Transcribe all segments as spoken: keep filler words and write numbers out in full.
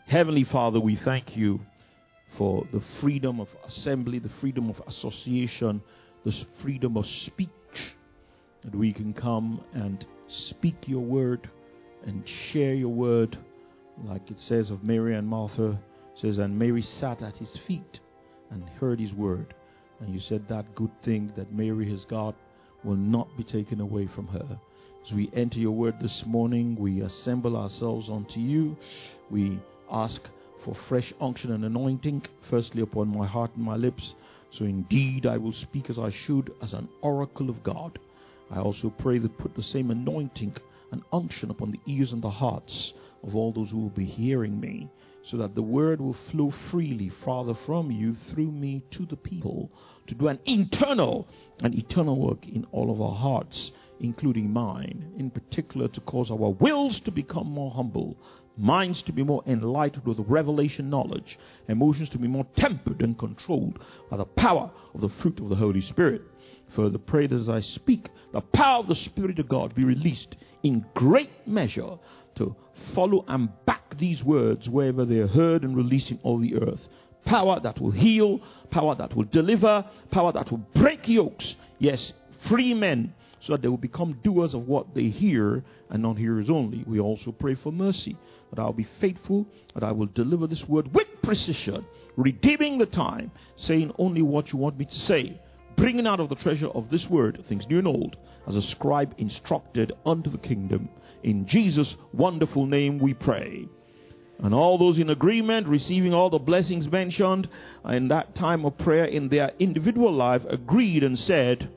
Heavenly Father, we thank you for the freedom of assembly, the freedom of association, the freedom of speech, that we can come and speak your word and share your word, like it says of Mary and Martha. It says, and Mary sat at his feet and heard his word. And you said that good thing that Mary has got will not be taken away from her. As we enter your word this morning, we assemble ourselves unto you. We ask for fresh unction and anointing, firstly upon my heart and my lips, so indeed I will speak as I should, as an oracle of God. I also pray that put the same anointing and unction upon the ears and the hearts of all those who will be hearing me, so that the word will flow freely, Father, from you through me to the people, to do an internal and eternal work in all of our hearts, including mine, in particular to cause our wills to become more humble, minds to be more enlightened with revelation knowledge, emotions to be more tempered and controlled by the power of the fruit of the Holy Spirit. Further pray that as I speak, the power of the Spirit of God be released in great measure to follow and back these words wherever they are heard and released in all the earth. Power that will heal, power that will deliver, power that will break yokes. Yes, free men, so that they will become doers of what they hear and not hearers only. We also pray for mercy, that I will be faithful, that I will deliver this word with precision, redeeming the time, saying only what you want me to say, bringing out of the treasure of this word things new and old, as a scribe instructed unto the kingdom. In Jesus' wonderful name we pray. And all those in agreement, receiving all the blessings mentioned in that time of prayer in their individual life, agreed and said,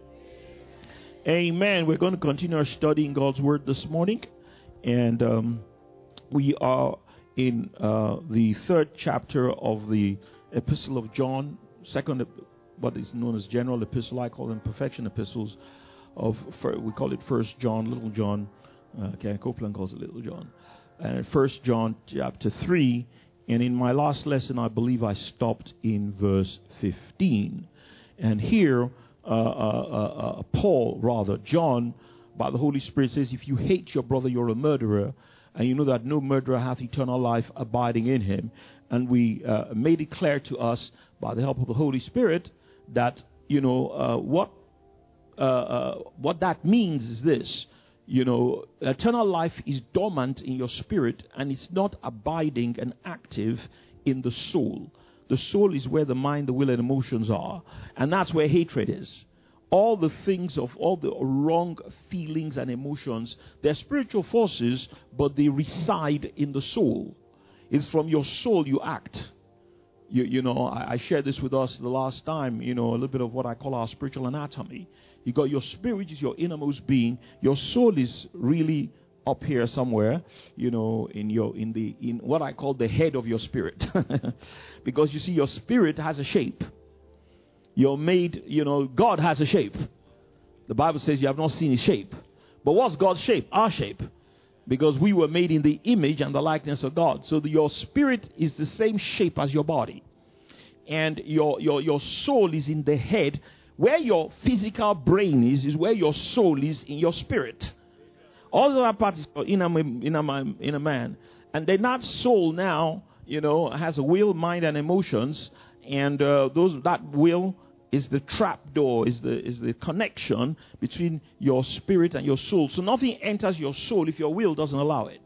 Amen. We're going to continue studying God's word this morning. And um, we are in uh, the third chapter of the Epistle of John, second, what is known as general epistle. I call them perfection epistles. Of we call it First John, Little John. Uh, Ken Copeland calls it Little John. And First John chapter three. And in my last lesson, I believe I stopped in verse fifteen. And here, uh, uh, uh, Paul, rather, John, by the Holy Spirit says, if you hate your brother, you're a murderer. And you know that no murderer hath eternal life abiding in him. And we uh, made it clear to us by the help of the Holy Spirit that, you know, uh, what uh, uh, what that means is this. You know, eternal life is dormant in your spirit, and it's not abiding and active in the soul. The soul is where the mind, the will, and emotions are. And that's where hatred is. All the things of all the wrong feelings and emotions, they're spiritual forces, but they reside in the soul. It's from your soul you act. You, you know, I, I shared this with us the last time, you know, a little bit of what I call our spiritual anatomy. You got your spirit, which is your innermost being. Your soul is really up here somewhere, you know, in your in the in what I call the head of your spirit. Because you see, your spirit has a shape. You're made, you know, God has a shape. The Bible says you have not seen his shape. But what's God's shape? Our shape. Because we were made in the image and the likeness of God. So the, your spirit is the same shape as your body. And your, your, your soul is in the head. Where your physical brain is, is where your soul is in your spirit. All the other parts are in a, in, a, in a man. And then that soul now, you know, has a will, mind, and emotions. And uh, those that will is the trap door, is the is the connection between your spirit and your soul. So nothing enters your soul if your will doesn't allow it.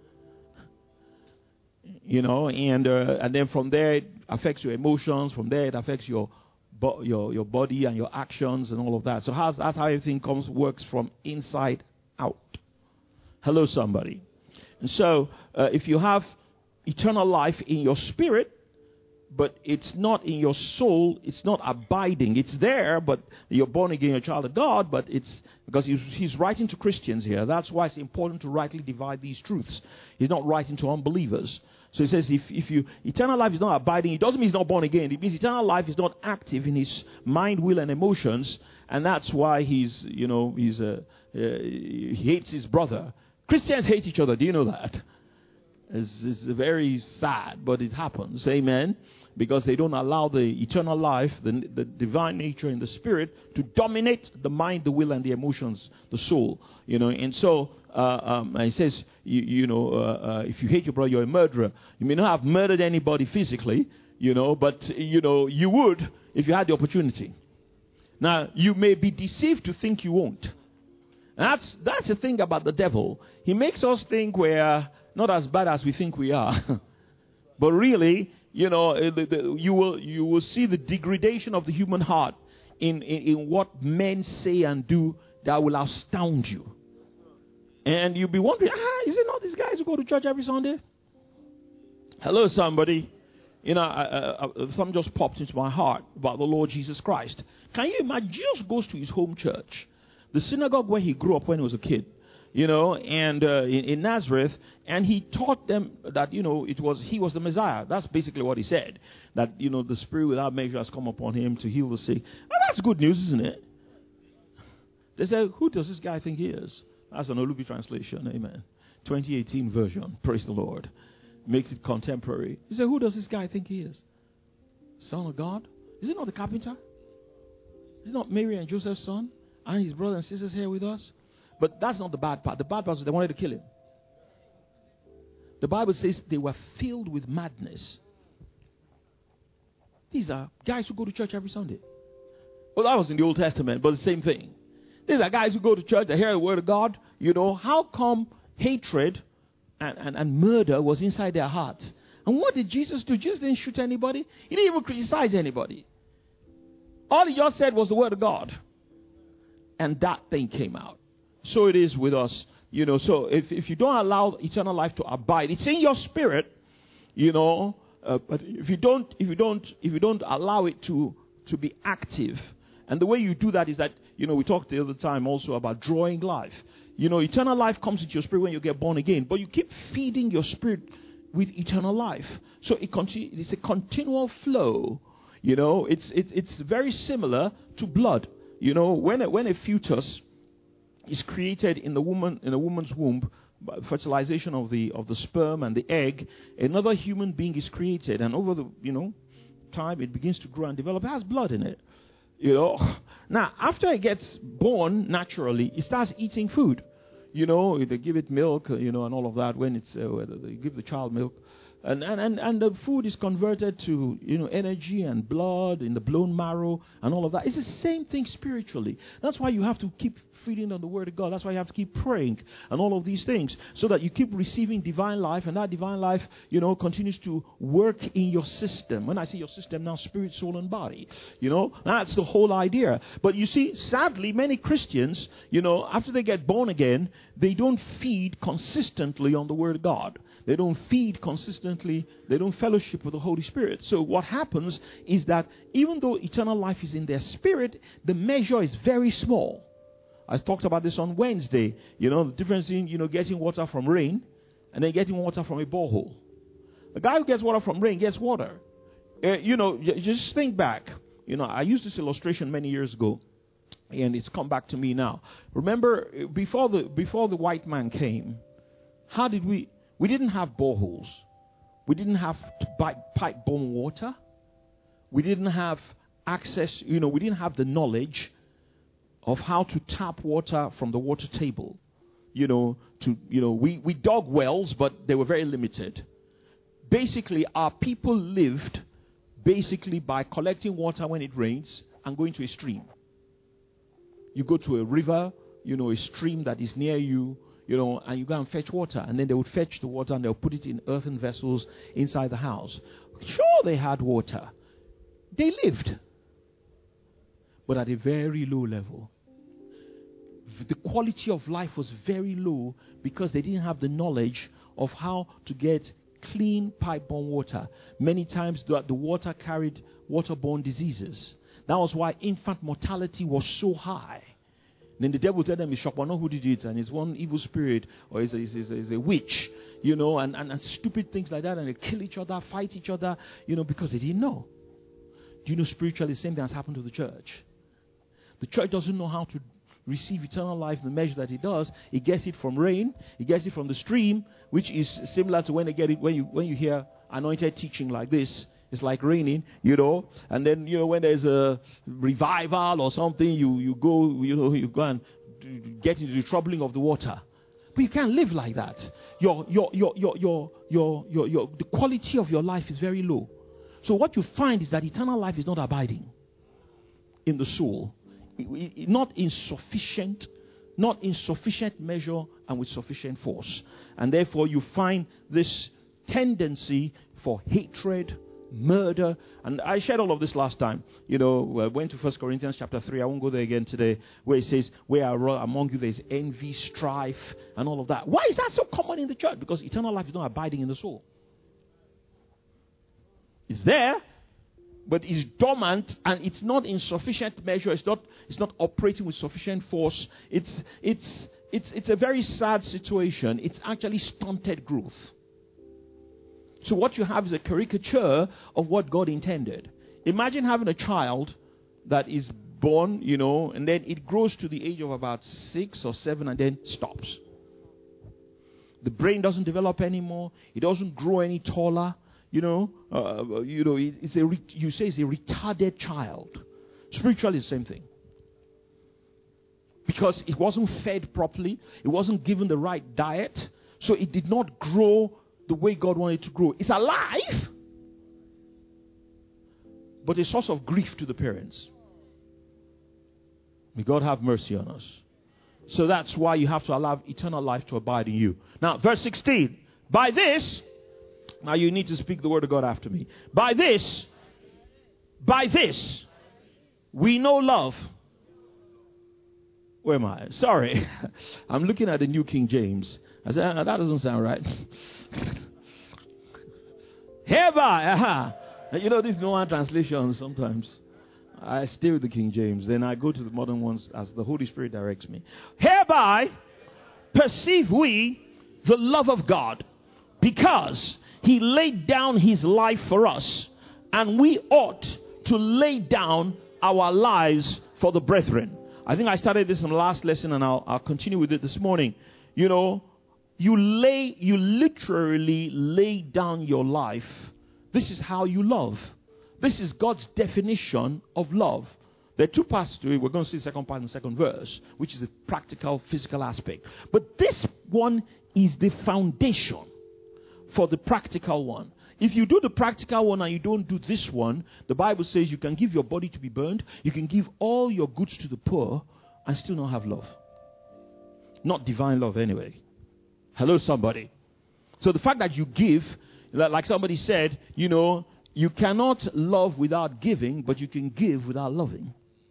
You know, and uh, and then from there it affects your emotions. From there it affects your bo- your your body and your actions and all of that. So how's, that's how everything comes works from inside out. Hello, somebody. And so uh, if you have eternal life in your spirit, but it's not in your soul, it's not abiding. It's there, but you're born again, you're a child of God, but it's because he's, he's writing to Christians here. That's why it's important to rightly divide these truths. He's not writing to unbelievers. So he says if, if you eternal life is not abiding, it doesn't mean he's not born again. It means eternal life is not active in his mind, will, and emotions, and that's why he's, you know, he's uh, uh, he hates his brother. Christians hate each other. Do you know that? It's, it's very sad, but it happens. Amen. Because they don't allow the eternal life, the, the divine nature in the spirit, to dominate the mind, the will, and the emotions, the soul. You know, and so uh, um, it says, you, you know, uh, uh, if you hate your brother, you're a murderer. You may not have murdered anybody physically, you know, but you know you would if you had the opportunity. Now you may be deceived to think you won't. And that's that's the thing about the devil. He makes us think we're not as bad as we think we are, but really. You know, the, the, you will you will see the degradation of the human heart in, in, in what men say and do that will astound you. And you'll be wondering, ah, is it not these guys who go to church every Sunday? Hello, somebody. You know, I, I, some just popped into my heart about the Lord Jesus Christ. Can you imagine? Jesus goes to his home church, the synagogue where he grew up when he was a kid. You know, and uh, in, in Nazareth, and he taught them that, you know, it was he was the Messiah. That's basically what he said. That, you know, the Spirit without measure has come upon him to heal the sick. And that's good news, isn't it? They said, who does this guy think he is? That's an Olubi translation, amen. twenty eighteen version, praise the Lord. Makes it contemporary. He said, who does this guy think he is? Son of God? Is it not the carpenter? Is it not Mary and Joseph's son? And his brothers and sisters here with us? But that's not the bad part. The bad part is they wanted to kill him. The Bible says they were filled with madness. These are guys who go to church every Sunday. Well, that was in the Old Testament, but the same thing. These are guys who go to church, they hear the word of God. You know, how come hatred and, and, and murder was inside their hearts? And what did Jesus do? Jesus didn't shoot anybody. He didn't even criticize anybody. All he just said was the word of God. And that thing came out. So it is with us, you know. So if, if you don't allow eternal life to abide, it's in your spirit, you know. Uh, but if you don't, if you don't, if you don't allow it to to be active, and the way you do that is that, you know, we talked the other time also about drawing life. You know, eternal life comes into your spirit when you get born again, but you keep feeding your spirit with eternal life. So it continue, it's a continual flow. You know, it's it's it's very similar to blood. You know, when a, when a fetus is created in the woman in a woman's womb, by fertilization of the of the sperm and the egg, another human being is created, and over the you know time it begins to grow and develop. It has blood in it, you know. Now after it gets born naturally, it starts eating food, you know. They give it milk, you know, and all of that. When it's uh, they give the child milk, and and and and the food is converted to you know energy and blood in the bone marrow and all of that. It's the same thing spiritually. That's why you have to keep feeding on the word of God. That's why you have to keep praying and all of these things, so that you keep receiving divine life, and that divine life, you know, continues to work in your system. When I say your system now, spirit, soul, and body, you know, that's the whole idea. But you see, sadly, many Christians, you know, after they get born again, they don't feed consistently on the word of God. They don't feed consistently. They don't fellowship with the Holy Spirit. So what happens is that even though eternal life is in their spirit, the measure is very small. I talked about this on Wednesday. You know, the difference in, you know, getting water from rain and then getting water from a borehole. The guy who gets water from rain gets water. Uh, you know, j- just think back. You know, I used this illustration many years ago, and it's come back to me now. Remember, before the before the white man came, how did we... We didn't have boreholes. We didn't have pipe-borne water. We didn't have access, you know, we didn't have the knowledge of how to tap water from the water table. You know, to, you know, we, we dug wells, but they were very limited. Basically, our people lived basically by collecting water when it rains and going to a stream. You go to a river, you know, a stream that is near you, you know, and you go and fetch water. And then they would fetch the water and they'll put it in earthen vessels inside the house. Sure, they had water. They lived. But at a very low level. The quality of life was very low because they didn't have the knowledge of how to get clean pipe-borne water. Many times the, the water carried waterborne diseases. That was why infant mortality was so high. Then the devil tell them it's Shokbano who did it, and it's one evil spirit, or it's a, it's a, it's a witch, you know, and, and, and stupid things like that, and they kill each other, fight each other, you know, because they didn't know. Do you know spiritually the same thing has happened to the church? The church doesn't know how to receive eternal life in the measure that he does, he gets it from rain, he gets it from the stream, which is similar to when they get it when you when you hear anointed teaching like this. It's like raining, you know. And then, you know, when there's a revival or something, you, you go, you know, you go and get into the troubling of the water. But you can't live like that. Your, your, your, your, your, your, your, your, the quality of your life is very low. So what you find is that eternal life is not abiding in the soul. It, it, not in sufficient, not in sufficient measure and with sufficient force. And therefore you find this tendency for hatred, murder, and I shared all of this last time. You know, I went to First Corinthians chapter three. I won't go there again today, where it says, where among you there is envy, strife, and all of that. Why is that so common in the church? Because eternal life is not abiding in the soul. It's there, but it's dormant, and it's not in sufficient measure. It's not. It's not operating with sufficient force. It's. It's. It's. It's a very sad situation. It's actually stunted growth. So what you have is a caricature of what God intended. Imagine having a child that is born, you know, and then it grows to the age of about six or seven and then stops. The brain doesn't develop anymore. It doesn't grow any taller. You know, uh, you know, it's a re- you say it's a retarded child. Spiritually, it's the same thing. Because it wasn't fed properly. It wasn't given the right diet. So it did not grow the way God wanted it to grow. It's alive, but a source of grief to the parents. May God have mercy on us. So that's why you have to allow eternal life to abide in you. Now, verse sixteen. By this, now you need to speak the word of God after me. By this, by this, we know love. Where am I? Sorry. I'm looking at the New King James. I said, that doesn't sound right. Hereby, aha. You know, these no one translations sometimes. I stay with the King James. Then I go to the modern ones as the Holy Spirit directs me. Hereby perceive we the love of God, because he laid down his life for us, and we ought to lay down our lives for the brethren. I think I started this in the last lesson, and I'll, I'll continue with it this morning. You know, you lay, you literally lay down your life. This is how you love. This is God's definition of love. There are two parts to it. We're going to see the second part in the second verse, which is a practical, physical aspect. But this one is the foundation for the practical one. If you do the practical one and you don't do this one, the Bible says you can give your body to be burned, you can give all your goods to the poor, and still not have love. Not divine love anyway. Hello, somebody. So the fact that you give, like somebody said, you know, you cannot love without giving, but you can give without loving.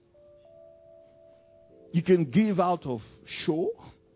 You can give out of show,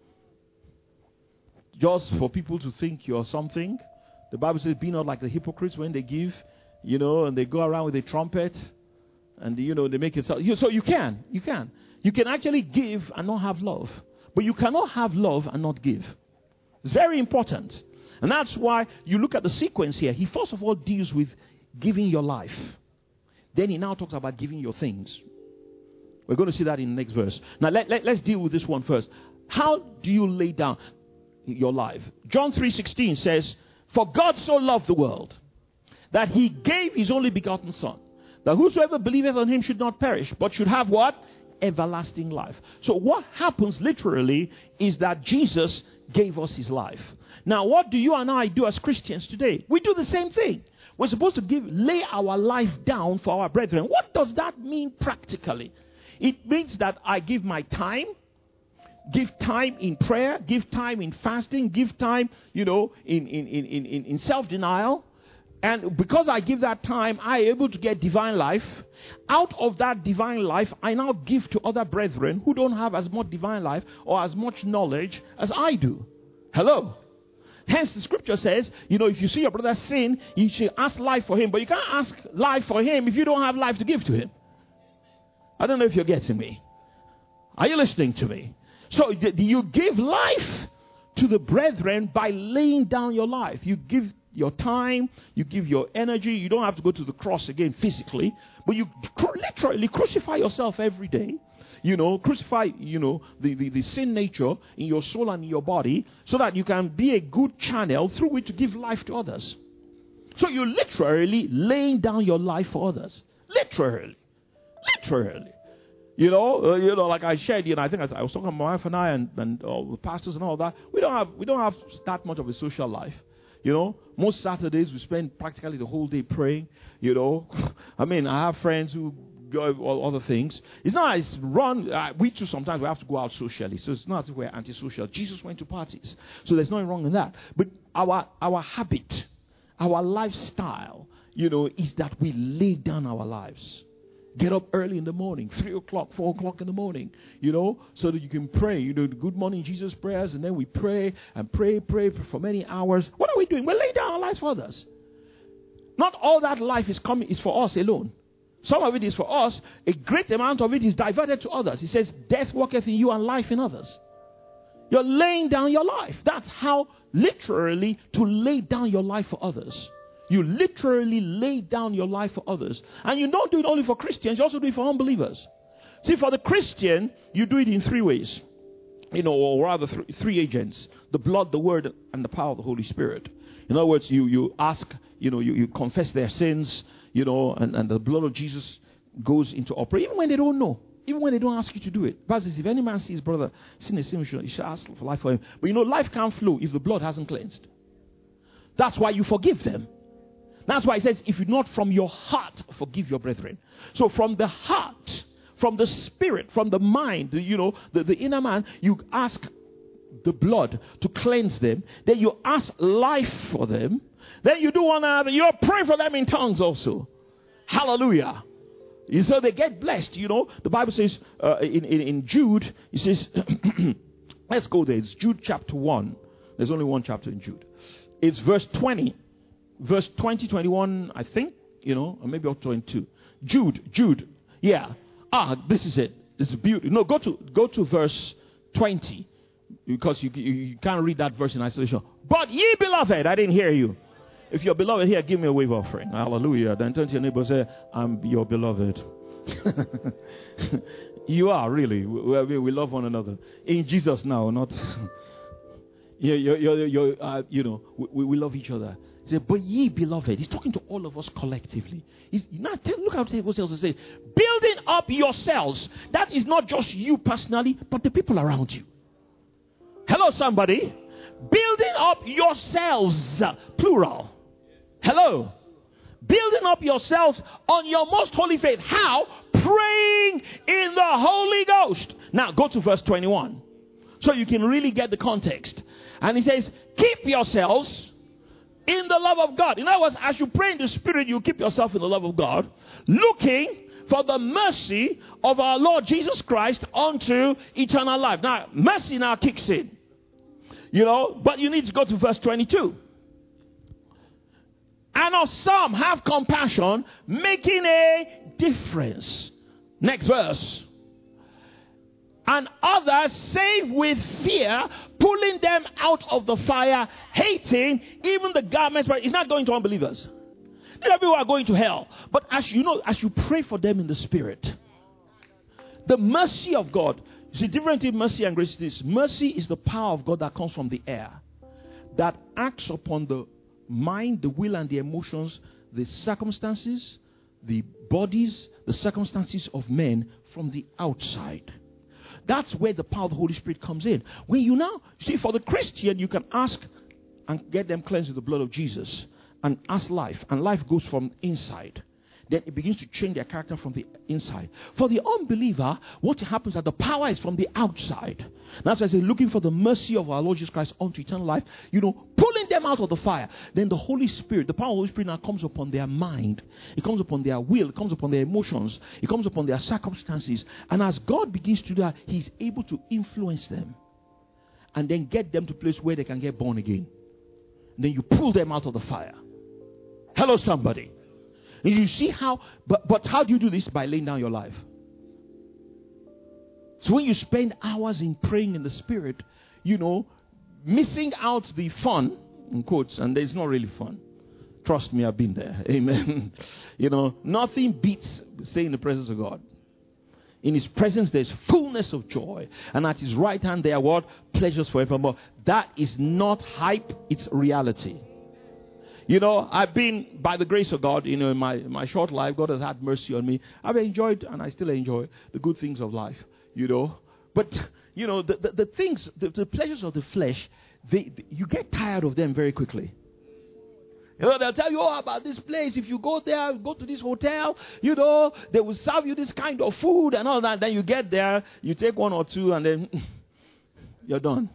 just for people to think you're something. The Bible says, be not like the hypocrites when they give, you know, and they go around with a trumpet, and, you know, they make it so. So you can, you can. You can actually give and not have love. But you cannot have love and not give. It's very important. And that's why you look at the sequence here. He first of all deals with giving your life. Then he now talks about giving your things. We're going to see that in the next verse. Now let, let, let's deal with this one first. How do you lay down your life? John three sixteen says, for God so loved the world that he gave his only begotten Son, that whosoever believeth on him should not perish, but should have what? Everlasting life. So what happens literally is that Jesus gave us his life. Now, what do you and I do as Christians today? We do the same thing. We're supposed to give, lay our life down for our brethren. What does that mean practically? It means that I give my time, give time in prayer, give time in fasting, give time, you know, in, in, in, in, in self-denial. And because I give that time, I am able to get divine life. Out of that divine life, I now give to other brethren who don't have as much divine life or as much knowledge as I do. Hello? Hence the scripture says, you know, if you see your brother sin, you should ask life for him. But you can't ask life for him if you don't have life to give to him. I don't know if you're getting me. Are you listening to me? So you give life to the brethren by laying down your life. You give your time, you give your energy. You don't have to go to the cross again physically, but you cru- literally crucify yourself every day. you know, crucify, you know, the, the, the sin nature in your soul and in your body so that you can be a good channel through which to give life to others. So you're literally laying down your life for others. Literally. Literally. You know, uh, you know, like I shared, you know, I think I, I was talking to my wife and I and, and uh, the pastors and all that. We don't have we don't have that much of a social life. You know, most Saturdays we spend practically the whole day praying. You know, I mean, I have friends who go all other things. It's not as run. Uh, we too sometimes we have to go out socially, so it's not as if we're antisocial. Jesus went to parties, so there's nothing wrong in that. But our our habit, our lifestyle, you know, is that we lay down our lives. Get up early in the morning, three o'clock, four o'clock in the morning, you know, so that you can pray. You know, the good morning Jesus prayers, and then we pray and pray, pray for many hours. What are we doing? We're laying down our lives for others. Not all that life is coming is for us alone. Some of it is for us. A great amount of it is diverted to others. He says, death worketh in you and life in others. You're laying down your life. That's how literally to lay down your life for others. You literally lay down your life for others. And you don't do it only for Christians, you also do it for unbelievers. See, for the Christian, you do it in three ways. You know, or rather th- three agents. The blood, the word, and the power of the Holy Spirit. In other words, you, you ask, you know, you, you confess their sins, you know, and, and the blood of Jesus goes into operation. Even when they don't know. Even when they don't ask you to do it. Bible says, if any man sees his brother sin a sin, you should ask for life for him. But you know, life can't flow if the blood hasn't cleansed. That's why you forgive them. That's why it says, if you not from your heart, forgive your brethren. So from the heart, from the spirit, from the mind, you know, the, the inner man, you ask the blood to cleanse them. Then you ask life for them. Then you do one another. You pray for them in tongues also. Hallelujah. So they get blessed, you know. The Bible says uh, in, in, in Jude, it says, let's go there. It's Jude chapter one. There's only one chapter in Jude. It's verse twenty. Verse twenty, twenty-one, I think, you know, or maybe up twenty-two. Jude, Jude, yeah. Ah, this is it. It's beautiful. No, go to go to verse twenty, because you, you you can't read that verse in isolation. But ye beloved, I didn't hear you. If you're beloved here, give me a wave offering. Hallelujah. Then turn to your neighbor and say, I'm your beloved. You are really. We, we love one another in Jesus now, not. you you you you uh, you know we, we love each other. He said, but ye beloved, he's talking to all of us collectively. He's not, look how the table says, building up yourselves. That is not just you personally, but the people around you. Hello, somebody. Building up yourselves, plural. Hello. Building up yourselves on your most holy faith. How? Praying in the Holy Ghost. Now, go to verse twenty-one. So you can really get the context. And he says, keep yourselves in the love of God. In other words, as you pray in the Spirit, you keep yourself in the love of God, looking for the mercy of our Lord Jesus Christ unto eternal life. Now, mercy now kicks in. You know, but you need to go to verse twenty-two. And of some have compassion, making a difference. Next verse. And others save with fear, pulling them out of the fire, hating even the garments. But it's not going to unbelievers. Not people are going to hell. But as you know, as you pray for them in the Spirit, the mercy of God. You see, different in mercy and grace is mercy is the power of God that comes from the air, that acts upon the mind, the will, and the emotions, the circumstances, the bodies, the circumstances of men from the outside. That's where the power of the Holy Spirit comes in. When you now, see, for the Christian, you can ask and get them cleansed with the blood of Jesus and ask life. And life goes from inside. Then it begins to change their character from the inside. For the unbeliever, what happens is that the power is from the outside. That's why I say, looking for the mercy of our Lord Jesus Christ unto eternal life, you know, pulling them out of the fire. Then the Holy Spirit, the power of the Holy Spirit now comes upon their mind. It comes upon their will. It comes upon their emotions. It comes upon their circumstances. And as God begins to do that, He's able to influence them. And then get them to a place where they can get born again. And then you pull them out of the fire. Hello, somebody. And you see how, but, but how do you do this? By laying down your life. So when you spend hours in praying in the Spirit, you know, missing out the fun, in quotes, and it's not really fun. Trust me, I've been there. Amen. You know, nothing beats staying in the presence of God. In his presence there's fullness of joy. And at his right hand there are what? Pleasures forevermore. That is not hype, it's reality. You know, I've been, by the grace of God, you know, in my, my short life, God has had mercy on me. I've enjoyed, and I still enjoy, the good things of life, you know. But, you know, the, the, the things, the, the pleasures of the flesh, they, they, you get tired of them very quickly. You know, they'll tell you, oh, about this place. If you go there, go to this hotel, you know, they will serve you this kind of food and all that. Then you get there, you take one or two, and then you're done.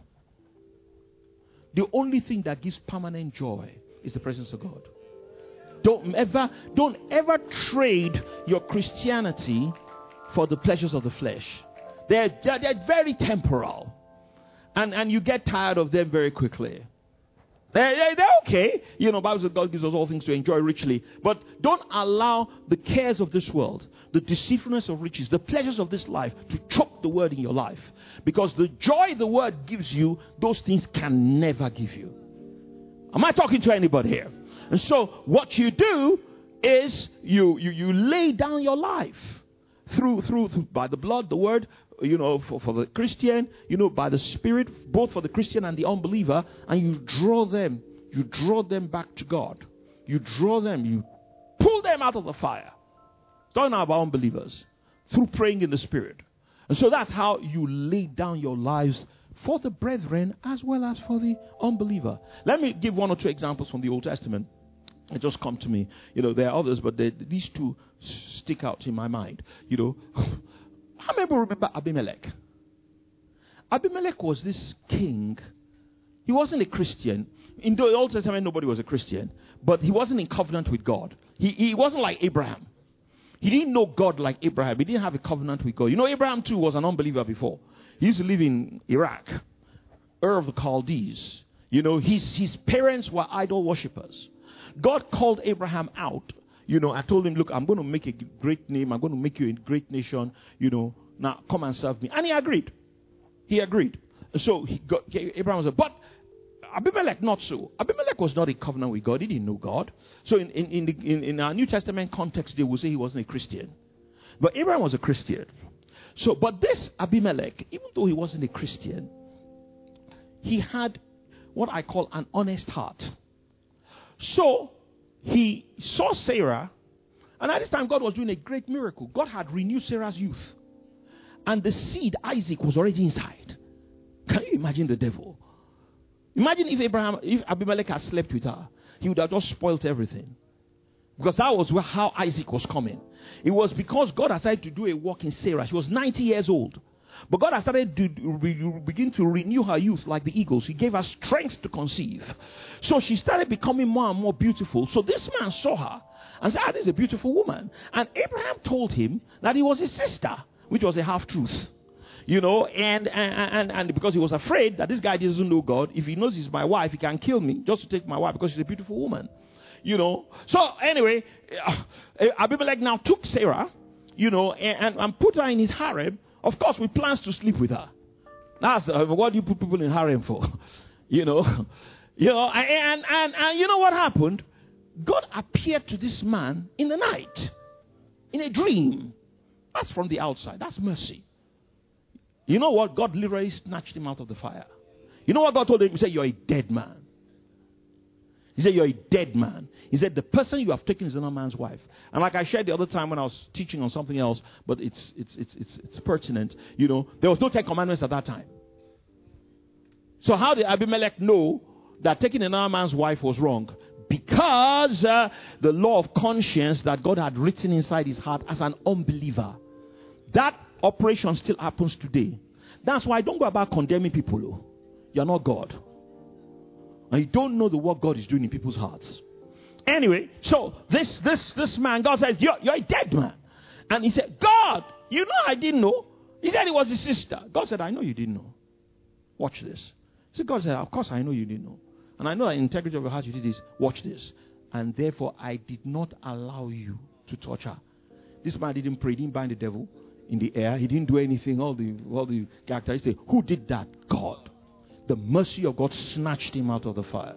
The only thing that gives permanent joy is the presence of God. Don't ever, don't ever trade your Christianity for the pleasures of the flesh. They're, they're, they're very temporal. And, and you get tired of them very quickly. They're, they're, they're okay. You know, Bible says God gives us all things to enjoy richly. But don't allow the cares of this world, the deceitfulness of riches, the pleasures of this life to choke the word in your life. Because the joy the word gives you, those things can never give you. Am I talking to anybody here? And so what you do is you you, you lay down your life through, through through by the blood, the word, you know, for, for the Christian, you know, by the Spirit, both for the Christian and the unbeliever, and you draw them, you draw them back to God. You draw them, you pull them out of the fire. Talking now about unbelievers through praying in the Spirit. And so that's how you lay down your lives for the brethren as well as for the unbeliever. Let me give one or two examples from the Old Testament. It just come to me. You know, there are others, but they, these two stick out in my mind. You know, how many people remember Abimelech? Abimelech was this king. He wasn't a Christian. In the Old Testament, nobody was a Christian. But he wasn't in covenant with God. He, he wasn't like Abraham. He didn't know God like Abraham. He didn't have a covenant with God. You know, Abraham too was an unbeliever before. He used to live in Iraq, Ur of the Chaldees. You know, his, his parents were idol worshippers. God called Abraham out. You know, I told him, look, I'm going to make a great name. I'm going to make you a great nation. You know, now come and serve me. And he agreed. He agreed. So he got, Abraham was like, but Abimelech not so. Abimelech was not in covenant with God. He didn't know God. So in, in, in, the, in, in our New Testament context, they will say he wasn't a Christian. But Abraham was a Christian. So, but this Abimelech, even though he wasn't a Christian, he had what I call an honest heart. So, he saw Sarah, and at this time God was doing a great miracle. God had renewed Sarah's youth. And the seed, Isaac, was already inside. Can you imagine the devil? Imagine if Abraham, if Abimelech had slept with her, he would have just spoiled everything. Because that was where, how Isaac was coming. It was because God had started to do a work in Sarah. She was ninety years old. But God had started to re- begin to renew her youth like the eagles. He gave her strength to conceive. So she started becoming more and more beautiful. So this man saw her and said, ah, this is a beautiful woman. And Abraham told him that he was his sister, which was a half-truth. You know, and, and, and, and because he was afraid that this guy doesn't know God, if he knows he's my wife, he can kill me just to take my wife because she's a beautiful woman. You know, so anyway, uh, Abimelech now took Sarah, you know, and, and put her in his harem. Of course, with plans to sleep with her. That's uh, what do you put people in harem for? you know, you know, and, and and you know what happened? God appeared to this man in the night, in a dream. That's from the outside. That's mercy. You know what? God literally snatched him out of the fire. You know what God told him? He said, "You're a dead man." He said, "You're a dead man." He said, "The person you have taken is another man's wife." And like I shared the other time when I was teaching on something else, but it's it's it's it's, it's pertinent. You know, there was no Ten Commandments at that time. So how did Abimelech know that taking another man's wife was wrong? Because uh, the law of conscience that God had written inside his heart as an unbeliever, that operation still happens today. That's why don't go about condemning people. Oh. You're not God. And you don't know the work God is doing in people's hearts. Anyway, so this this this man, God said, you're, you're a dead man. And he said, God, you know I didn't know. He said it was his sister. God said, I know you didn't know. Watch this. So God said, of course I know you didn't know. And I know that in integrity of your heart you did this. Watch this. And therefore I did not allow you to touch her. This man didn't pray. He didn't bind the devil in the air. He didn't do anything. All the, all the characters say, who did that? God. The mercy of God snatched him out of the fire.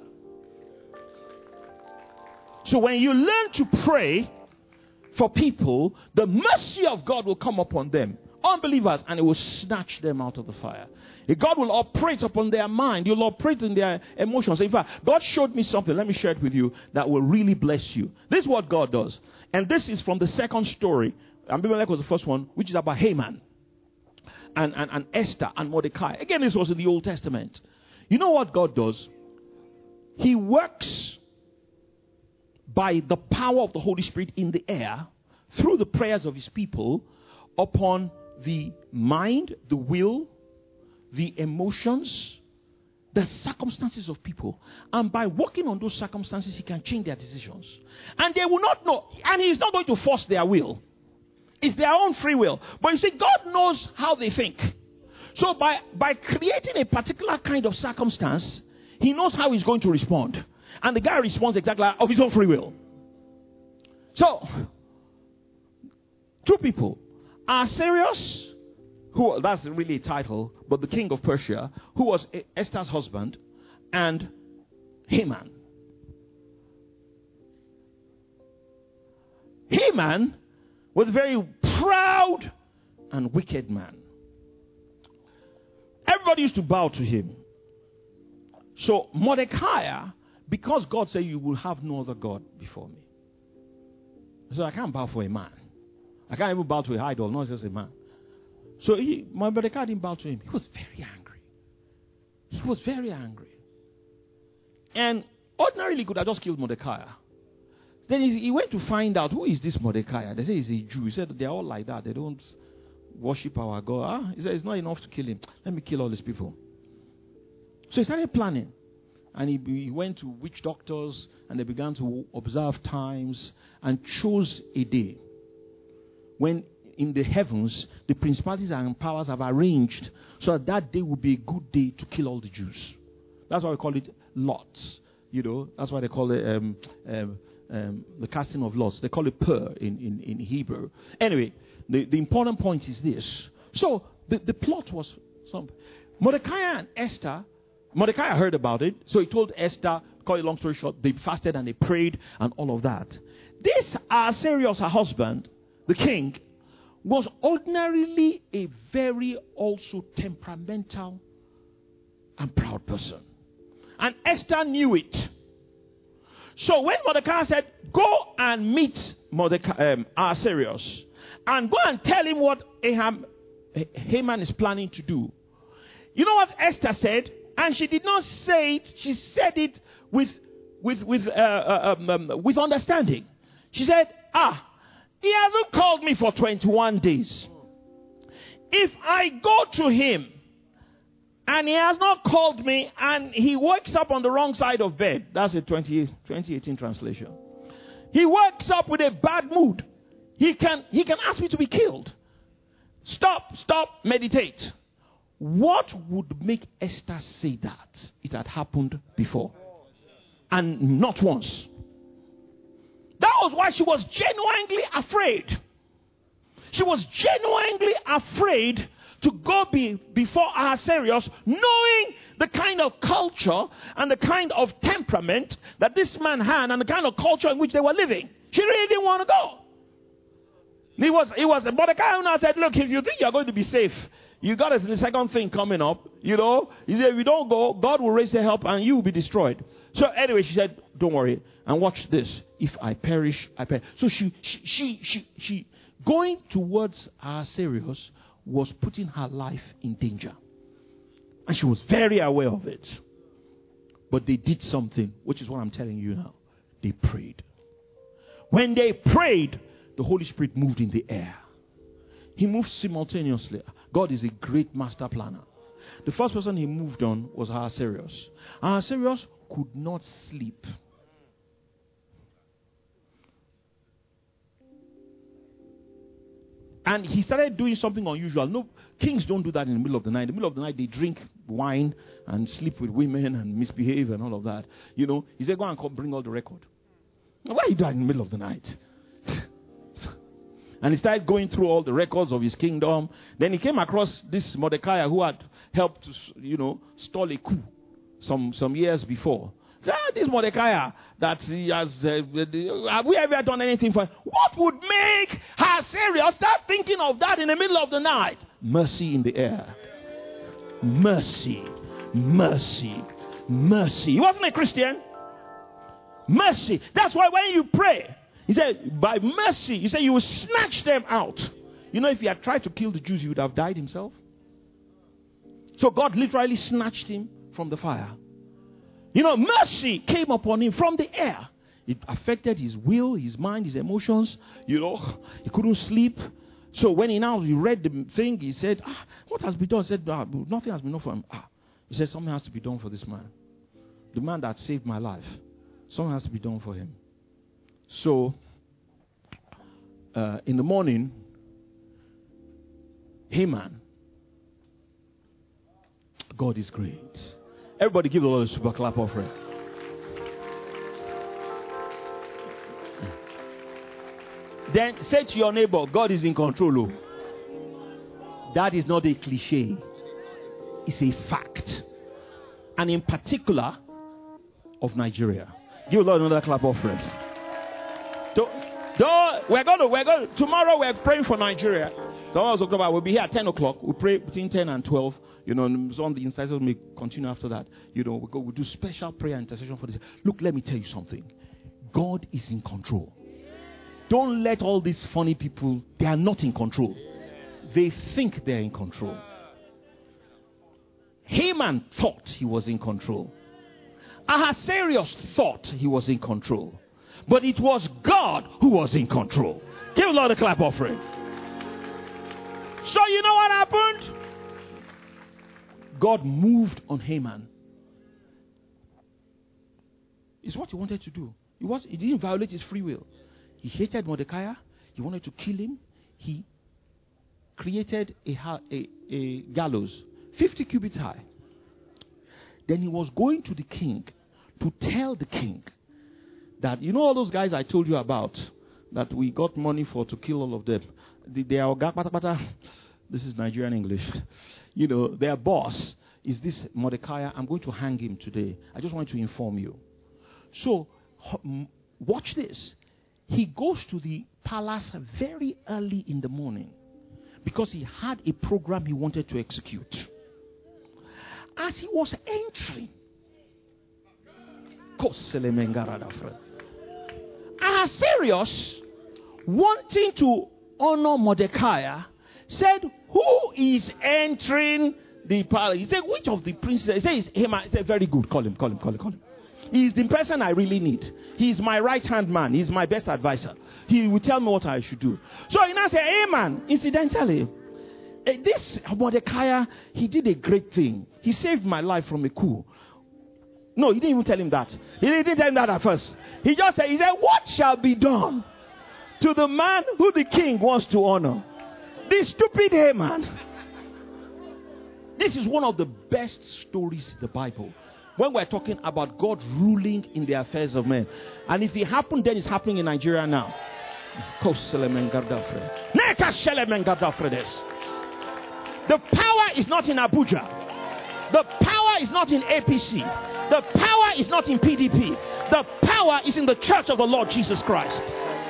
So when you learn to pray for people, the mercy of God will come upon them. unbelievers, and it will snatch them out of the fire. God will operate upon their mind. You'll operate in their emotions. In fact, God showed me something. Let me share it with you that will really bless you. This is what God does. And this is from the second story. Abimelech was the first one, which is about Haman and, and, and Esther and Mordecai. Again, this was in the Old Testament. You know what God does? He works by the power of the Holy Spirit in the air through the prayers of his people upon the mind, the will, the emotions, the circumstances of people. And by working on those circumstances, he can change their decisions. And they will not know. And he is not going to force their will. It's their own free will. But you see, God knows how they think. So by, by creating a particular kind of circumstance, he knows how he's going to respond. And the guy responds exactly like of his own free will. So, two people. Ahasuerus, who, that's really a title, but the king of Persia, who was Esther's husband, and Haman. Haman was a very proud and wicked man. Everybody used to bow to him. So Mordecai, because God said you will have no other God before me. So I can't bow for a man. I can't even bow to a idol, not just a man. So he, my Mordecai didn't bow to him. He was very angry. He was very angry. And ordinarily could have just killed Mordecai. Then he, he went to find out who is this Mordecai. They say he's a Jew. He said they're all like that. They don't worship our God. Ah, he said it's not enough to kill him. Let me kill all these people. So he started planning. And he, he went to witch doctors, and they began to observe times and chose a day when in the heavens the principalities and powers have arranged so that that day will be a good day to kill all the Jews. That's why we call it lots. You know, that's why they call it um, um, um, the casting of lots. They call it pur in, in, in Hebrew. Anyway, the, the important point is this. So the, the plot was some Mordecai and Esther. Mordecai heard about it, so he told Esther, cut a long story short, they fasted and they prayed and all of that. This Ahasuerus, her husband, the king, was ordinarily a very also temperamental and proud person. And Esther knew it. So when Mordecai said, go and meet Mordecai, um, Ahasuerus, and go and tell him what Aham, Haman is planning to do. You know what Esther said? And she did not say it. She said it with with with uh, uh, um, um, with understanding. She said, "Ah, he hasn't called me for twenty-one days. If I go to him and he has not called me, and he wakes up on the wrong side of bed," that's a twenty eighteen translation. He wakes up with a bad mood. He can he can ask me to be killed. Stop, stop, meditate. What would make Esther say that? It had happened before. And not once. That was why she was genuinely afraid. She was genuinely afraid to go be, before Ahasuerus, knowing the kind of culture and the kind of temperament that this man had and the kind of culture in which they were living. She really didn't want to go. It was, it was Mordecai who now said, look, if you think you're going to be safe, you got a, the second thing coming up, you know. He said, if you don't go, God will raise the help and you will be destroyed. So anyway, she said, don't worry. And watch this. If I perish, I perish. So she, she, she, she, she going towards Ahasuerus was putting her life in danger. And she was very aware of it. But they did something, which is what I'm telling you now. They prayed. When they prayed, the Holy Spirit moved in the air. He moved simultaneously. God is a great master planner. The first person he moved on was Ahasuerus. Ahasuerus could not sleep. And he started doing something unusual. No, kings don't do that in the middle of the night. In the middle of the night, they drink wine and sleep with women and misbehave and all of that. You know, he said, go and come bring all the record. Why are you doing in the middle of the night? And he started going through all the records of his kingdom. Then he came across this Mordecai who had helped to, you know, stall a coup some, some years before. Say, ah, this Mordecai that he has, uh, have we ever done anything for him? What would make Ahasuerus start thinking of that in the middle of the night? Mercy in the air. Mercy. Mercy. Mercy. He wasn't a Christian. Mercy. That's why when you pray, he said, by mercy, he said, you will snatch them out. You know, if he had tried to kill the Jews, he would have died himself. So God literally snatched him from the fire. You know, mercy came upon him from the air. It affected his will, his mind, his emotions. You know, he couldn't sleep. So when he now he read the thing, he said, ah, what has been done? He said, ah, nothing has been done for him. Ah. He said, something has to be done for this man. The man that saved my life. Something has to be done for him. So, uh, in the morning, Haman, God is great. Everybody give the Lord a super clap offering. Then say to your neighbor, God is in control. Oh. That is not a cliche. It's a fact. And in particular, of Nigeria. Give the Lord another clap offering. Don't, don't, we're going to, we're going to, tomorrow we're praying for Nigeria. October, we'll be here at ten o'clock. We'll pray between ten and twelve. You know, some of the incisors may continue after that. You know, we'll, go, we'll do special prayer and intercession for this. Look, let me tell you something. God is in control. Don't let all these funny people, they are not in control. They think they're in control. Haman thought he was in control. Ahasuerus thought he was in control. But it was God who was in control. Give the Lord a clap offering. So you know what happened? God moved on Haman. It's what he wanted to do. He, was, he didn't violate his free will. He hated Mordecai. He wanted to kill him. He created a, a, a gallows, fifty cubits high. Then he was going to the king to tell the king that, you know all those guys I told you about that we got money for to kill all of them. They are, this is Nigerian English. You know, their boss is this Mordecai. I'm going to hang him today. I just want to inform you. So, watch this. He goes to the palace very early in the morning because he had a program he wanted to execute. As he was entering, Ahasuerus, wanting to honor Mordecai, said, who is entering the palace? He said, which of the princes? He said, it's Haman. He said, very good. Call him, call him, call him, call him. He is the person I really need. He is my right-hand man. He is my best advisor. He will tell me what I should do. So he now said, Haman, incidentally, this Mordecai, he did a great thing. He saved my life from a coup. No, he didn't even tell him that. He didn't tell him that at first. He just said, he said, what shall be done to the man who the king wants to honor? This stupid Haman. This is one of the best stories in the Bible. When we're talking about God ruling in the affairs of men. And if it happened then, it's happening in Nigeria now. The power is not in Abuja. The power is not in A P C. The power is not in P D P. The power is in the church of the Lord Jesus Christ.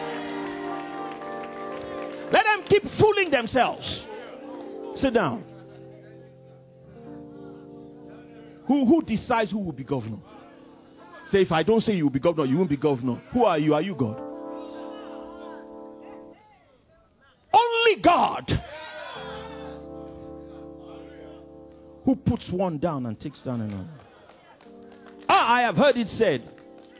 Let them keep fooling themselves. Sit down. Who, who decides who will be governor? Say, if I don't say you will be governor, you won't be governor. Who are you? Are you God? Only God. Who puts one down and takes down another. Ah, I have heard it said,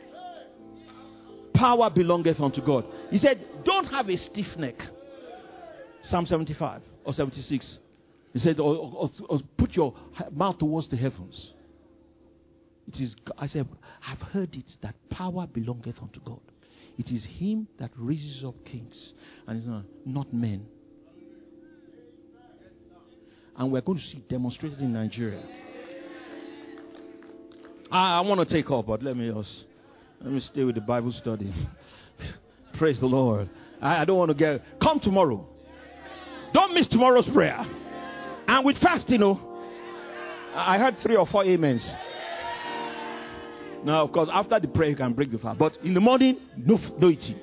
power belongeth unto God. He said, don't have a stiff neck. Psalm seventy-five or seventy-six. He said, or, or, or put your mouth towards the heavens. It is, I said, I've heard it that power belongeth unto God. It is him that raises up kings, and it's not, not men. And we're going to see it demonstrated in Nigeria. I, I want to take off, but let me just, let me stay with the Bible study. Praise the Lord. I, I don't want to get, come tomorrow. Don't miss tomorrow's prayer. And with fasting, you know, I heard three or four amens. Now, of course, after the prayer, you can break the fast. But in the morning, no, no eating.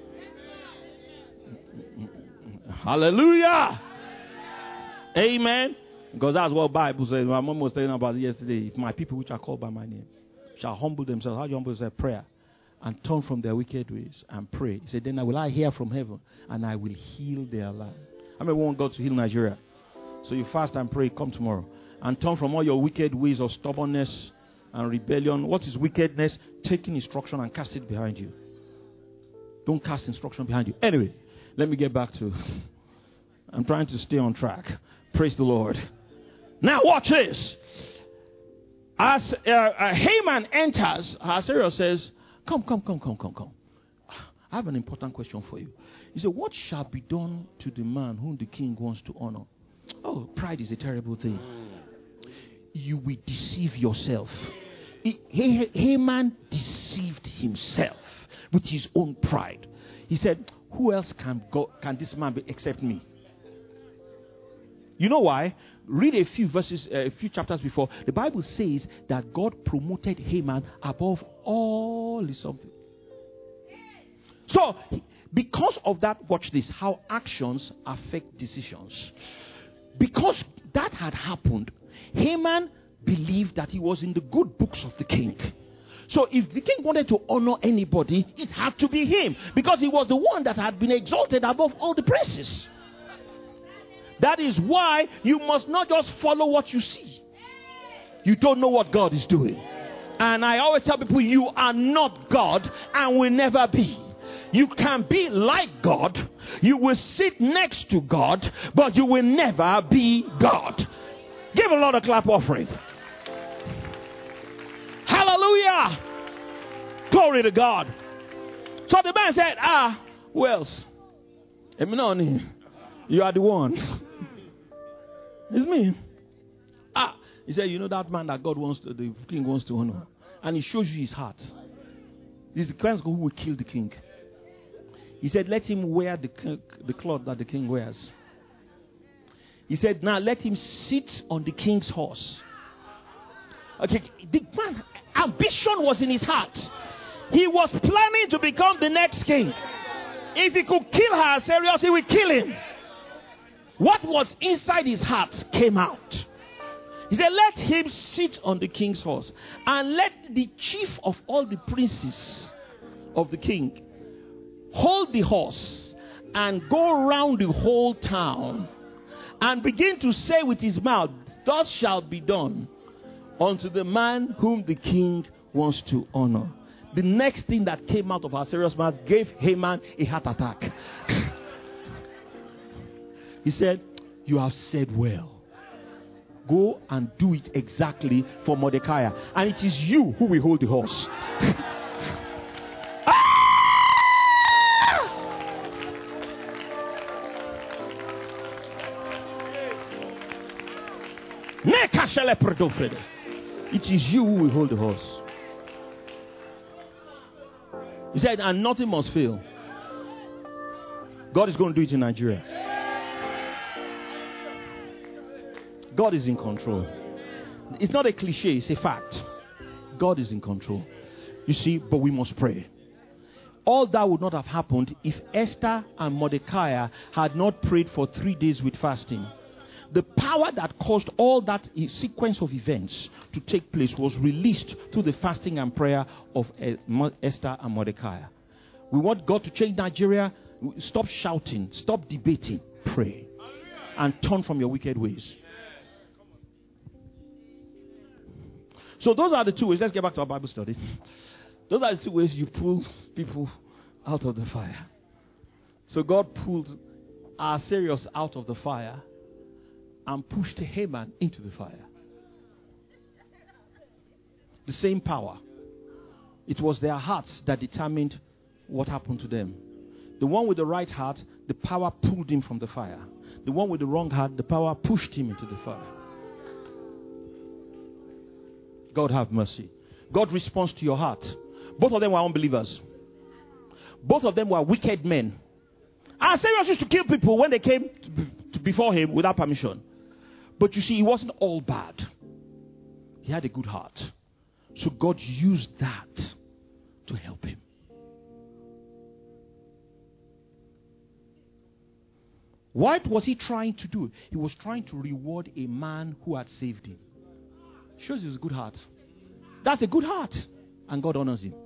Hallelujah. Amen. Because that's what Bible says. My mom was telling about it yesterday. If my people which are called by my name shall humble themselves. How do you humble yourself? Prayer. And turn from their wicked ways and pray. He said, then I will I hear from heaven and I will heal their land. I mean, we want God to heal Nigeria. So you fast and pray, come tomorrow. And turn from all your wicked ways of stubbornness and rebellion. What is wickedness? Taking instruction and cast it behind you. Don't cast instruction behind you. Anyway, let me get back to... I'm trying to stay on track. Praise the Lord. Now watch this. As uh, uh, Haman enters, Ahasuerus says, Come, come, come, come, come, come. I have an important question for you. He said, what shall be done to the man whom the king wants to honor? Oh, pride is a terrible thing. You will deceive yourself. He, he, Haman deceived himself with his own pride. He said, who else can go, can this man be except me? You know why? Read a few verses, uh, a few chapters before. The Bible says that God promoted Haman above all his something. So, because of that, watch this, how actions affect decisions. Because that had happened, Haman believed that he was in the good books of the king. So if the king wanted to honor anybody, it had to be him. Because he was the one that had been exalted above all the princes. That is why you must not just follow what you see. You don't know what God is doing. And I always tell people, you are not God and will never be. You can be like God. You will sit next to God, but you will never be God. Give a lot of clap offering. Hallelujah. Glory to God. So the man said, ah, who else? You are the one. It's me. Ah, he said, you know that man that God wants to, the king wants to honor. And he shows you his heart. This is the kind of who will kill the king. He said, let him wear the, the cloth that the king wears. He said, now let him sit on the king's horse. Okay, the man, ambition was in his heart. He was planning to become the next king. If he could kill Ahasuerus, he would kill him. What was inside his heart came out. He said, let him sit on the king's horse. And let the chief of all the princes of the king hold the horse and go round the whole town and begin to say with his mouth, thus shall be done unto the man whom the king wants to honor. The next thing that came out of Ahasuerus' mouth gave Haman a heart attack. He said, you have said well. Go and do it exactly for Mordecai. And it is you who will hold the horse. It is you who will hold the horse. He said, and nothing must fail. God is going to do it in Nigeria. God is in control. It's not a cliche, it's a fact. God is in control. You see, but we must pray. All that would not have happened if Esther and Mordecai had not prayed for three days with fasting. The power that caused all that sequence of events to take place was released through the fasting and prayer of Esther and Mordecai. We want God to change Nigeria. Stop shouting. Stop debating. Pray. And turn from your wicked ways. So those are the two ways. Let's get back to our Bible study. Those are the two ways you pull people out of the fire. So God pulled Ahasuerus out of the fire and pushed Haman into the fire. The same power. It was their hearts that determined what happened to them. The one with the right heart, the power pulled him from the fire. The one with the wrong heart, the power pushed him into the fire. God have mercy. God responds to your heart. Both of them were unbelievers. Both of them were wicked men. Ahasuerus used to kill people when they came to, to before him without permission. But you see, he wasn't all bad. He had a good heart. So God used that to help him. What was he trying to do? He was trying to reward a man who had saved him. Shows he was a good heart. That's a good heart. And God honors him.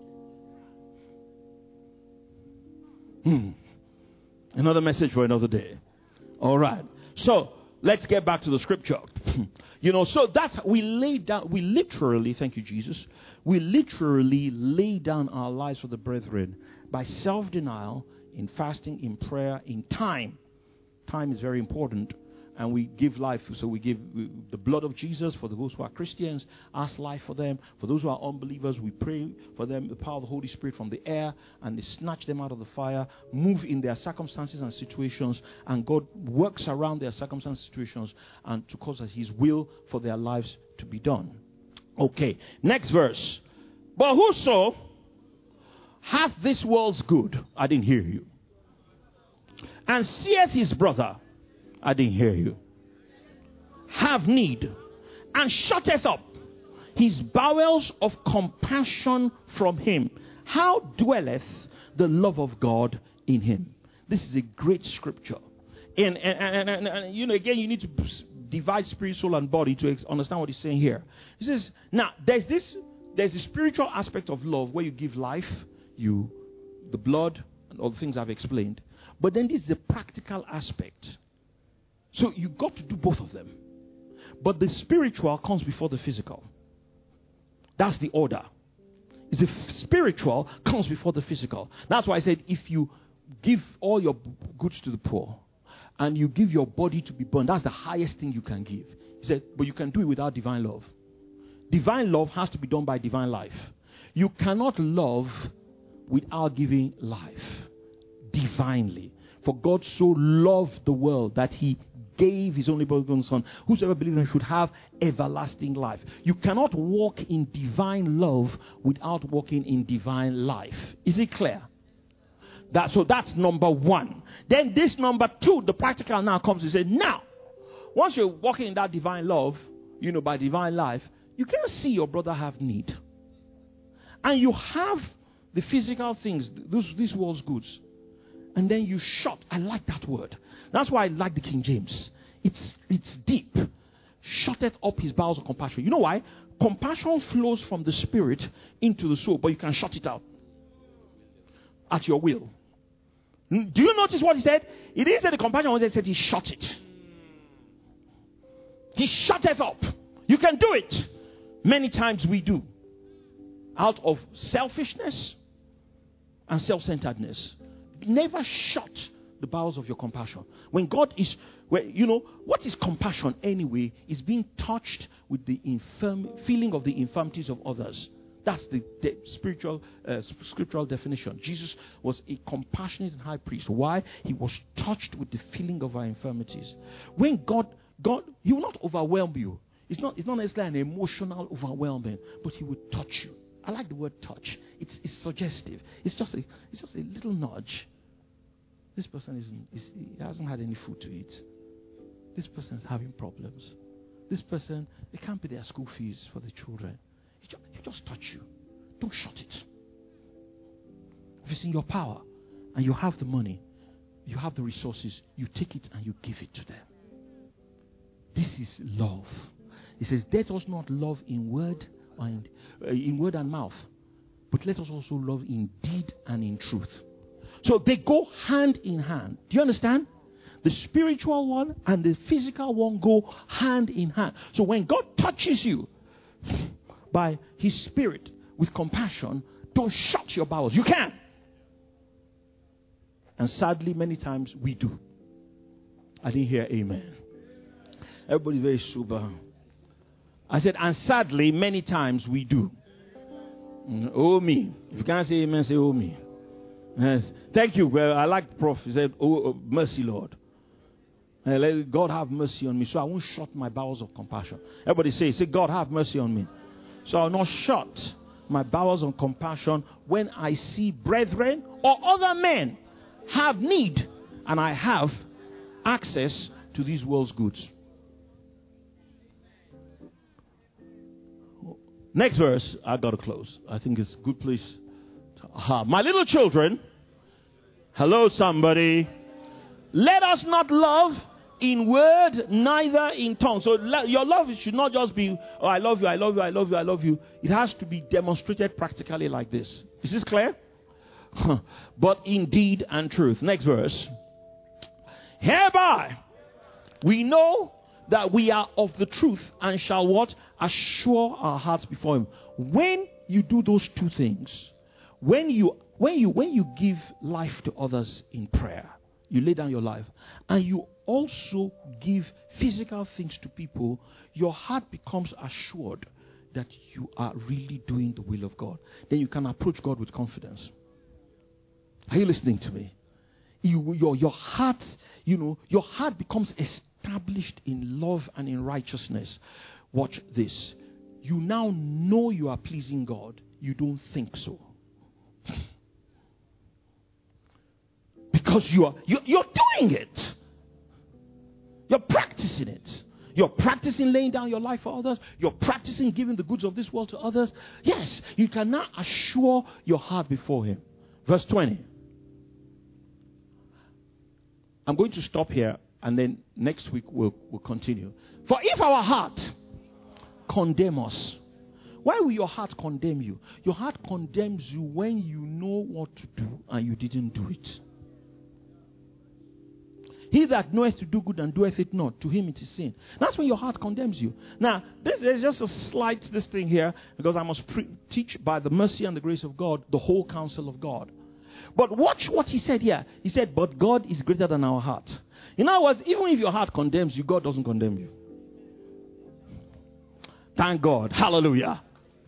Hmm. Another message for another day. All right. So, let's get back to the scripture. You know, so that's, we lay down, we literally, thank you, Jesus, we literally lay down our lives for the brethren by self-denial, in fasting, in prayer, in time. Time is very important, and we give life. So we give the blood of Jesus for those who are Christians, ask life for them. For those who are unbelievers, we pray for them, the power of the Holy Spirit from the air, and they snatch them out of the fire, move in their circumstances and situations, and God works around their circumstances and situations and to cause his will for their lives to be done. Okay, next verse. But whoso hath this world's good, I didn't hear you, and seeth his brother, I didn't hear you, have need, and shutteth up his bowels of compassion from him, how dwelleth the love of God in him? This is a great scripture. And, and, and, and, and you know, again, you need to divide spirit, soul, and body to understand what he's saying here. He says, now, there's this, there's the spiritual aspect of love where you give life, you, the blood, and all the things I've explained. But then this is the practical aspect. So you got to do both of them. But the spiritual comes before the physical. That's the order. It's the f- spiritual comes before the physical. That's why I said if you give all your b- goods to the poor and you give your body to be burned, that's the highest thing you can give. He said, but you can do it without divine love. Divine love has to be done by divine life. You cannot love without giving life. Divinely. For God so loved the world that he gave his only begotten Son. Whosoever believes in him should have everlasting life. You cannot walk in divine love without walking in divine life. Is it clear? That, so that's number one. Then this number two, the practical now comes and says, now, once you're walking in that divine love, you know, by divine life, you can see your brother have need. And you have the physical things, those, these world's goods. And then you shut. I like that word. That's why I like the King James. It's it's deep. Shutteth up his bowels of compassion. You know why? Compassion flows from the spirit into the soul, but you can shut it out at your will. Do you notice what he said? He didn't say the compassion was, he said he shut it. He shutteth up. You can do it. Many times we do. Out of selfishness and self-centeredness. Never shut the bowels of your compassion. When God is, well, you know, what is compassion anyway? Is being touched with the infirm, feeling of the infirmities of others. That's the, the spiritual, uh, scriptural definition. Jesus was a compassionate high priest. Why? He was touched with the feeling of our infirmities. When God, God, He will not overwhelm you. It's not, it's not necessarily an emotional overwhelming, but He will touch you. I like the word touch. It's, it's suggestive. It's just a, it's just a little nudge. This person isn't, is, he hasn't had any food to eat. This person is having problems. This person, they can't pay their school fees for the children. He just, he just touch you. Don't shut it. If it's in your power and you have the money, you have the resources, you take it and you give it to them. This is love. He says, let us not love in word and uh, in word and mouth, but let us also love in deed and in truth. So they go hand in hand. Do you understand? The spiritual one and the physical one go hand in hand. So when God touches you by His Spirit with compassion, don't shut your bowels. You can. And sadly, many times we do. I didn't hear amen. Everybody's very sober. I said, and sadly, many times we do. Mm, oh me. If you can't say amen, say oh me. Yes. Thank you. Well, I like Prof. He said, oh, oh mercy, Lord. Uh, let God have mercy on me so I won't shut my bowels of compassion. Everybody say, say, God have mercy on me. So I'll not shut my bowels of compassion when I see brethren or other men have need and I have access to these world's goods. Next verse, I got to close. I think it's a good place. To, uh, my little children, hello somebody, let us not love in word, neither in tongue. So lo- your love should not just be, oh, I love you, I love you, I love you, I love you. It has to be demonstrated practically like this. Is this clear? But in deed and truth. Next verse. Hereby we know that we are of the truth and shall what? Assure our hearts before him. When you do those two things, when you when you when you give life to others in prayer, you lay down your life, and you also give physical things to people, your heart becomes assured that you are really doing the will of God. Then you can approach God with confidence. Are you listening to me? You, your, your heart, you know, your heart becomes established in love and in righteousness. Watch this. You now know you are pleasing God. You don't think so. Because you are, you, you're doing it. You're practicing it. You're practicing laying down your life for others. You're practicing giving the goods of this world to others. Yes, you can now assure your heart before him. Verse twenty. I'm going to stop here, and then next week we'll, we'll continue. For if our heart condemn us, why will your heart condemn you? Your heart condemns you when you know what to do and you didn't do it. He that knoweth to do good and doeth it not, to him it is sin. That's when your heart condemns you. Now, this is just a slight this thing here, because I must pre- teach by the mercy and the grace of God the whole counsel of God. But watch what he said here. He said, but God is greater than our heart. In other words, even if your heart condemns you, God doesn't condemn you. Thank God. Hallelujah.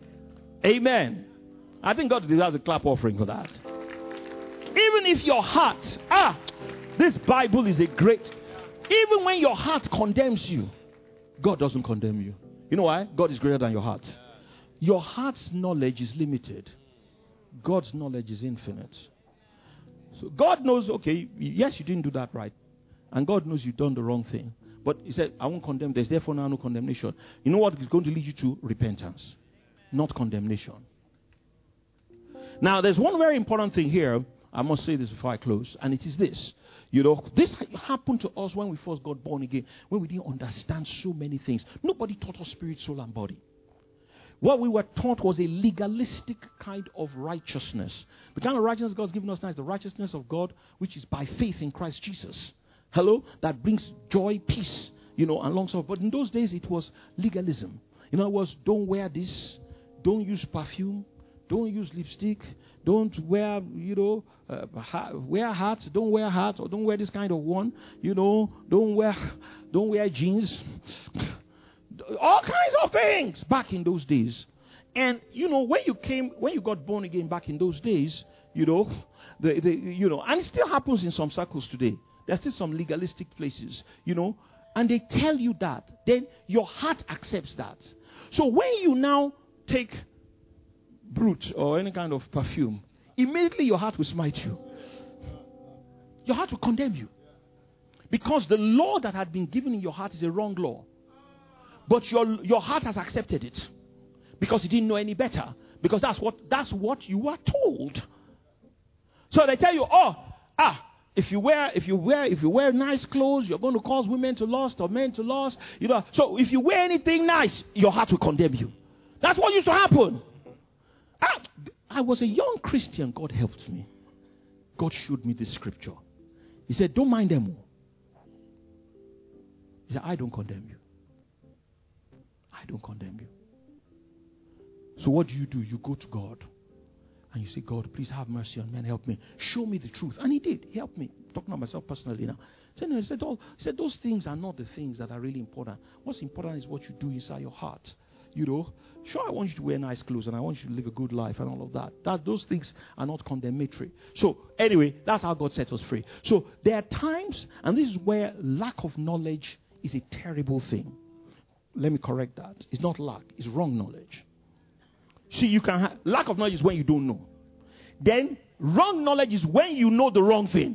Amen. I think God deserves a clap offering for that. Even if your heart, ah, this Bible is a great, even when your heart condemns you, God doesn't condemn you. You know why? God is greater than your heart. Your heart's knowledge is limited. God's knowledge is infinite. So God knows, okay, yes, you didn't do that right. And God knows you've done the wrong thing. But he said, I won't condemn. There's therefore now no condemnation. You know what is going to lead you to? Repentance, not condemnation. Now, there's one very important thing here. I must say this before I close. And it is this. You know, this happened to us when we first got born again, when we didn't understand so many things. Nobody taught us spirit, soul, and body. What we were taught was a legalistic kind of righteousness. The kind of righteousness God's given us now is the righteousness of God, which is by faith in Christ Jesus. Hello? That brings joy, peace, you know, and long suffering. But in those days, it was legalism. In other words, don't wear this. Don't use perfume. Don't use lipstick. Don't wear, you know, uh, ha- wear hats. Don't wear hats, or don't wear this kind of one. You know, don't wear, don't wear jeans. All kinds of things back in those days. And, you know, when you came, when you got born again back in those days, you know, the, the, you know, and it still happens in some circles today. There's still some legalistic places, you know, and they tell you that. Then your heart accepts that. So when you now take Brut or any kind of perfume, immediately your heart will smite you. Your heart will condemn you. Because the law that had been given in your heart is a wrong law. But your your heart has accepted it because you didn't know any better. Because that's what that's what you were told. So they tell you, oh, ah, if you wear if you wear if you wear nice clothes, you're going to cause women to lust or men to lust. You know, so if you wear anything nice, your heart will condemn you. That's what used to happen. I, I was a young Christian. God helped me. God showed me this scripture. He said, don't mind them. He said, I don't condemn you. I don't condemn you. So what do you do? You go to God and you say, God, please have mercy on me and help me. Show me the truth. And he did. He helped me. I'm talking about myself personally now. So he said, all, he said, those things are not the things that are really important. What's important is what you do inside your heart. You know, sure, I want you to wear nice clothes and I want you to live a good life and all of that. That those things are not condemnatory. So anyway, that's how God set us free. So there are times, and this is where lack of knowledge is a terrible thing. Let me correct that. It's not lack. It's wrong knowledge. See, you can have lack of knowledge is when you don't know. Then wrong knowledge is when you know the wrong thing.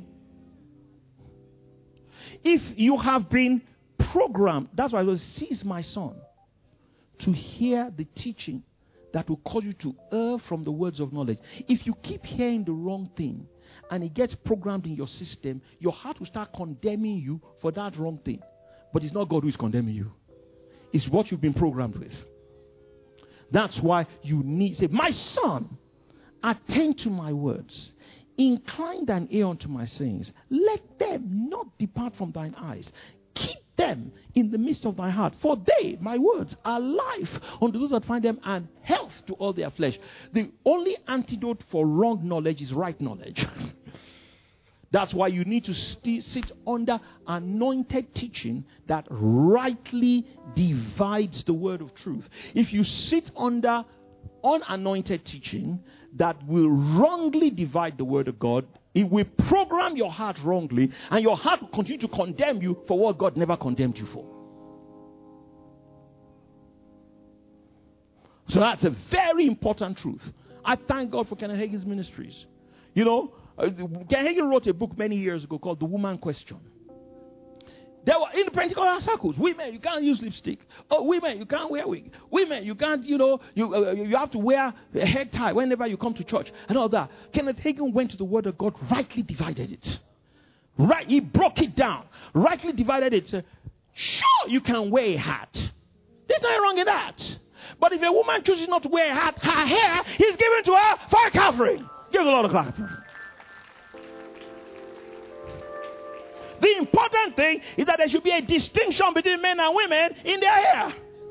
If you have been programmed, that's why I was, seize my son, to hear the teaching that will cause you to err from the words of knowledge. If you keep hearing the wrong thing and it gets programmed in your system, your heart will start condemning you for that wrong thing. But it's not God who is condemning you. It's what you've been programmed with. That's why you need, say, my son, attend to my words. Incline thine ear unto my sayings. Let them not depart from thine eyes. Keep them in the midst of thy heart. For they, my words, are life unto those that find them, and health to all their flesh. The only antidote for wrong knowledge is right knowledge. That's why you need to st- sit under anointed teaching that rightly divides the word of truth. If you sit under unanointed teaching that will wrongly divide the word of God, it will program your heart wrongly, and your heart will continue to condemn you for what God never condemned you for. So that's a very important truth. I thank God for Kenneth Hagin's ministries. You know, uh, Kenneth Hagin wrote a book many years ago called The Woman Question. There were in the Pentecostal circles, women, you can't use lipstick. Oh, women, you can't wear wig. Women, you can't, you know, you uh, you have to wear a head tie whenever you come to church and all that. Kenneth Hagin went to the Word of God, rightly divided it. Right, he broke it down, rightly divided it. Uh, sure, you can wear a hat. There's nothing wrong in that. But if a woman chooses not to wear a hat, her hair is given to her for a covering. Give a lot of clap. The important thing is that there should be a distinction between men and women in their hair.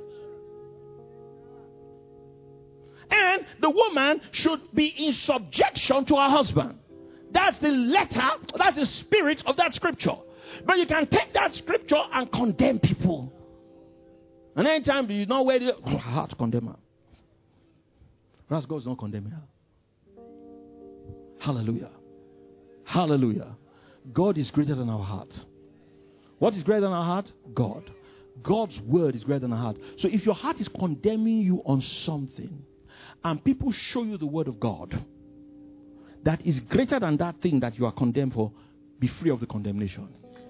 And the woman should be in subjection to her husband. That's the letter, that's the spirit of that scripture. But you can take that scripture and condemn people. And anytime you know where the oh, heart to condemn her. Whereas God's not condemning her. Hallelujah. Hallelujah. God is greater than our heart. What is greater than our heart? God. God's word is greater than our heart. So if your heart is condemning you on something, and people show you the word of God that is greater than that thing that you are condemned for, be free of the condemnation.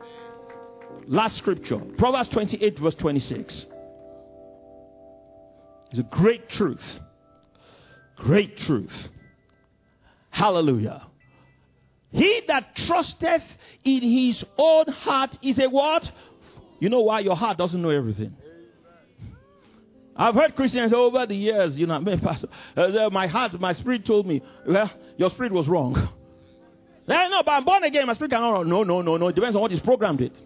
Last scripture, Proverbs twenty-eight verse twenty-six. It's a great truth. Great truth. Hallelujah. He that trusteth in his own heart is a what? You know why? Your heart doesn't know everything. I've heard Christians over the years, you know, Pastor, uh, my heart, my spirit told me, well, your spirit was wrong. No, no, but I'm born again, my spirit cannot. No, no, no, no. It depends on what is programmed it.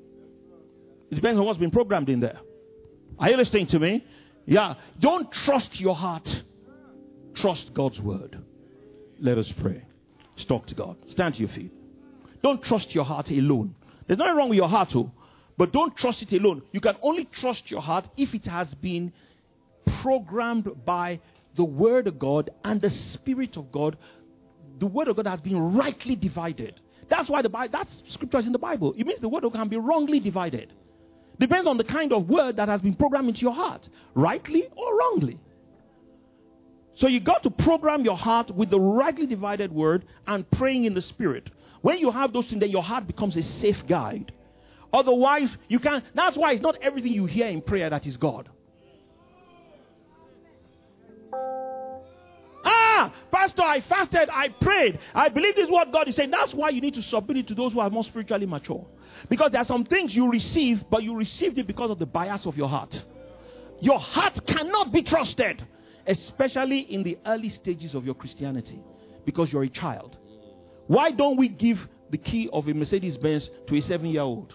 It depends on what's been programmed in there. Are you listening to me? Yeah. Don't trust your heart. Trust God's word. Let us pray. Let's talk to God. Stand to your feet. Don't trust your heart alone. There's nothing wrong with your heart, too. But don't trust it alone. You can only trust your heart if it has been programmed by the word of God and the spirit of God. The word of God has been rightly divided. That's why the Bible, that's scripture is in the Bible. It means the word of God can be wrongly divided. Depends on the kind of word that has been programmed into your heart, rightly or wrongly. So you got to program your heart with the rightly divided word and praying in the spirit. When you have those things, then your heart becomes a safe guide. Otherwise, you can't. That's why it's not everything you hear in prayer that is God. Ah, Pastor, I fasted, I prayed. I believe this is what God is saying. That's why you need to submit it to those who are more spiritually mature. Because there are some things you receive, but you received it because of the bias of your heart. Your heart cannot be trusted. Especially in the early stages of your Christianity, because you're a child. Why don't we give the key of a Mercedes-Benz to a seven-year-old?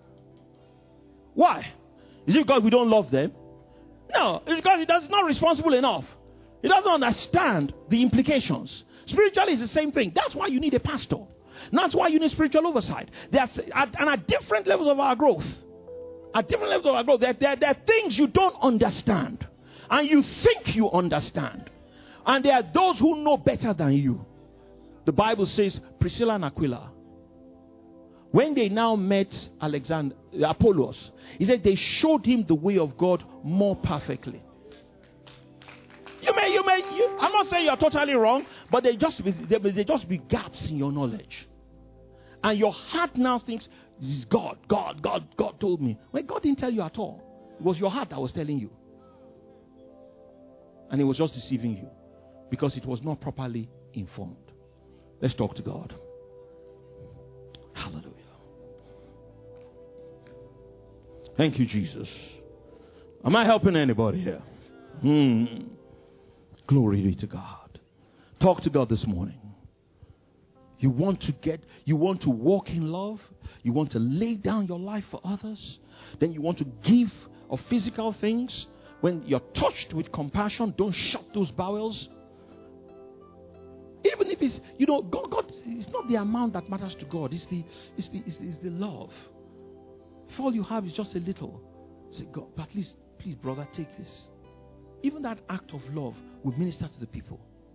Why? Is it because we don't love them? No, it's because he is not responsible enough. He doesn't understand the implications. Spiritually, it's the same thing. That's why you need a pastor. That's why you need spiritual oversight. That's at, and at different levels of our growth, at different levels of our growth, there, there, there are things you don't understand. And you think you understand. And there are those who know better than you. The Bible says Priscilla and Aquila, when they now met Alexander, Apollos, he said they showed him the way of God more perfectly. You may, you may, you, I'm not saying you're totally wrong, but they just be, they, they just be gaps in your knowledge. And your heart now thinks, this is God, God, God, God told me. Well, God didn't tell you at all. It was your heart that was telling you. And it was just deceiving you because it was not properly informed. Let's talk to God. Hallelujah. Thank you, Jesus. Am I helping anybody here? Hmm. Glory be to God. Talk to God this morning. You want to get, you want to walk in love. You want to lay down your life for others. Then you want to give of physical things. When you're touched with compassion, don't shut those bowels. Even if it's, you know, God, God, it's not the amount that matters to God. It's the, it's the, it's the, it's the love. If all you have is just a little, say, God, but at least, please, brother, take this. Even that act of love will minister to the people.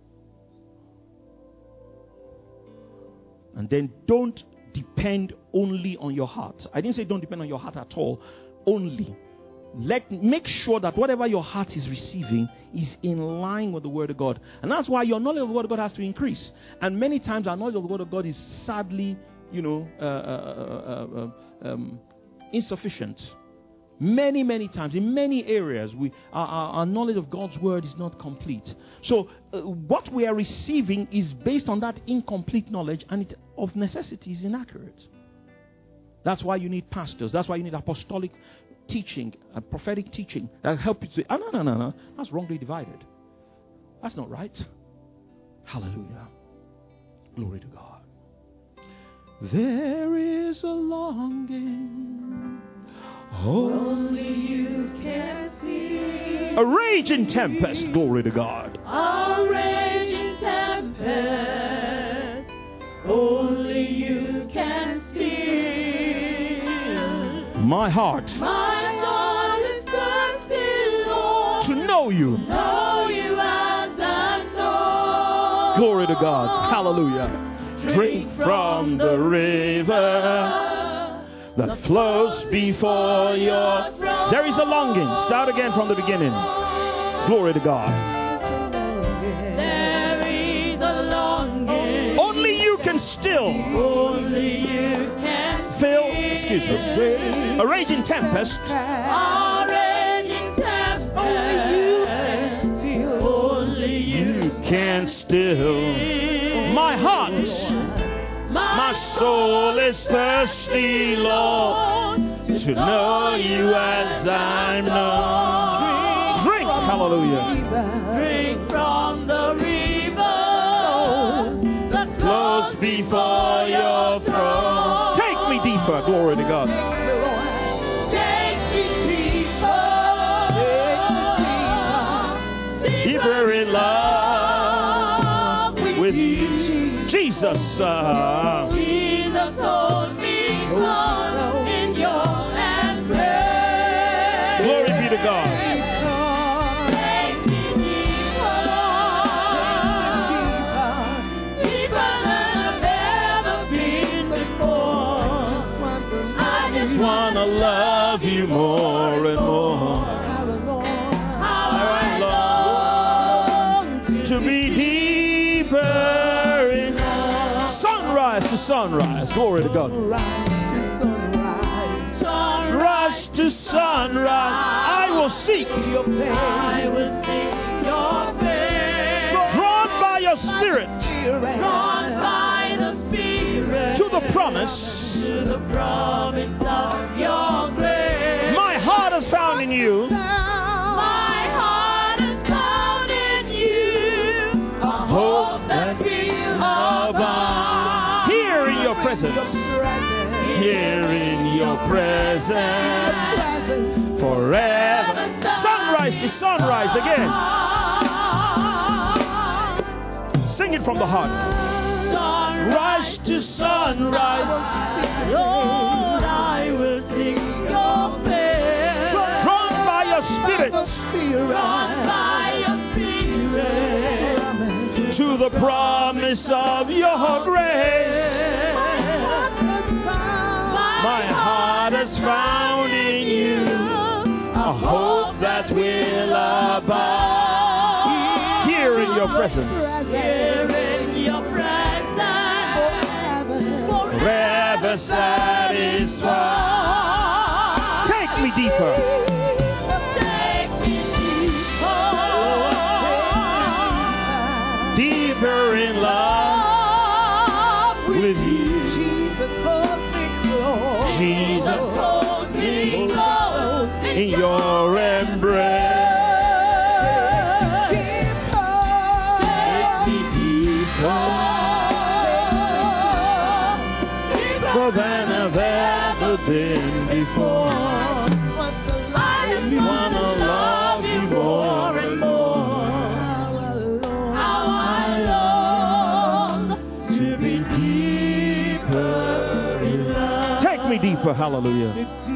And then don't depend only on your heart. I didn't say don't depend on your heart at all. Only. Let make sure that whatever your heart is receiving is in line with the Word of God. And that's why your knowledge of the Word of God has to increase. And many times our knowledge of the Word of God is sadly, you know, uh, uh, uh, uh, um, insufficient. Many, many times, in many areas, we our, our, our knowledge of God's Word is not complete. So uh, what we are receiving is based on that incomplete knowledge, and it of necessity is inaccurate. That's why you need pastors. That's why you need apostolic teaching and prophetic teaching that help you to say, oh, no, no, no, no. That's wrongly divided. That's not right. Hallelujah. Glory to God. There is a longing only you can feel. A raging tempest, glory to God. A raging tempest, only you can steal. My heart, my heart is thirsty, Lord, to know you. Know you as I know. Glory to God. Hallelujah. Drink from the river that flows before your throne. There is a longing. Start again from the beginning. Glory to God. There is a longing. Only you can still. Only you can fill. Excuse me. A raging tempest. A raging tempest. Only you can still. My heart. My soul is thirsty, Lord, to know you as I know. Drink, drink, hallelujah. Drink from the river that flows before your throne. Take me deeper, glory to God. Take me deeper, deeper in love with you. Jesus, uh, Jesus told me, come in your embrace. Glory be to God. Take me deeper, deeper than I've ever been before. I just want to love you more and more. How I long to be deeper. To sunrise, glory to God. Sunrise to sunrise, I will seek your face. I will seek your face. Drawn by your Spirit, Drawn by the Spirit to the promise, to the promise of your grace. My heart is found in you. My heart is found in you. A hope that will abide. Presence. Here in your presence forever. Sunrise to sunrise again. Sing it from the heart. Sunrise to sunrise. Lord, I will sing your praise. Drawn by your Spirit. Drawn by your Spirit. To the promise of your grace. My heart is found in you, a hope that will abide. Here in your presence, here in your presence, forever satisfied. Take me deeper. Take me deeper. Jesus, hold me close in your embrace. Take me deeper, deeper than I've ever been before. I just wanna love you more and more. How I long to be deeper in love. Take me deeper, hallelujah.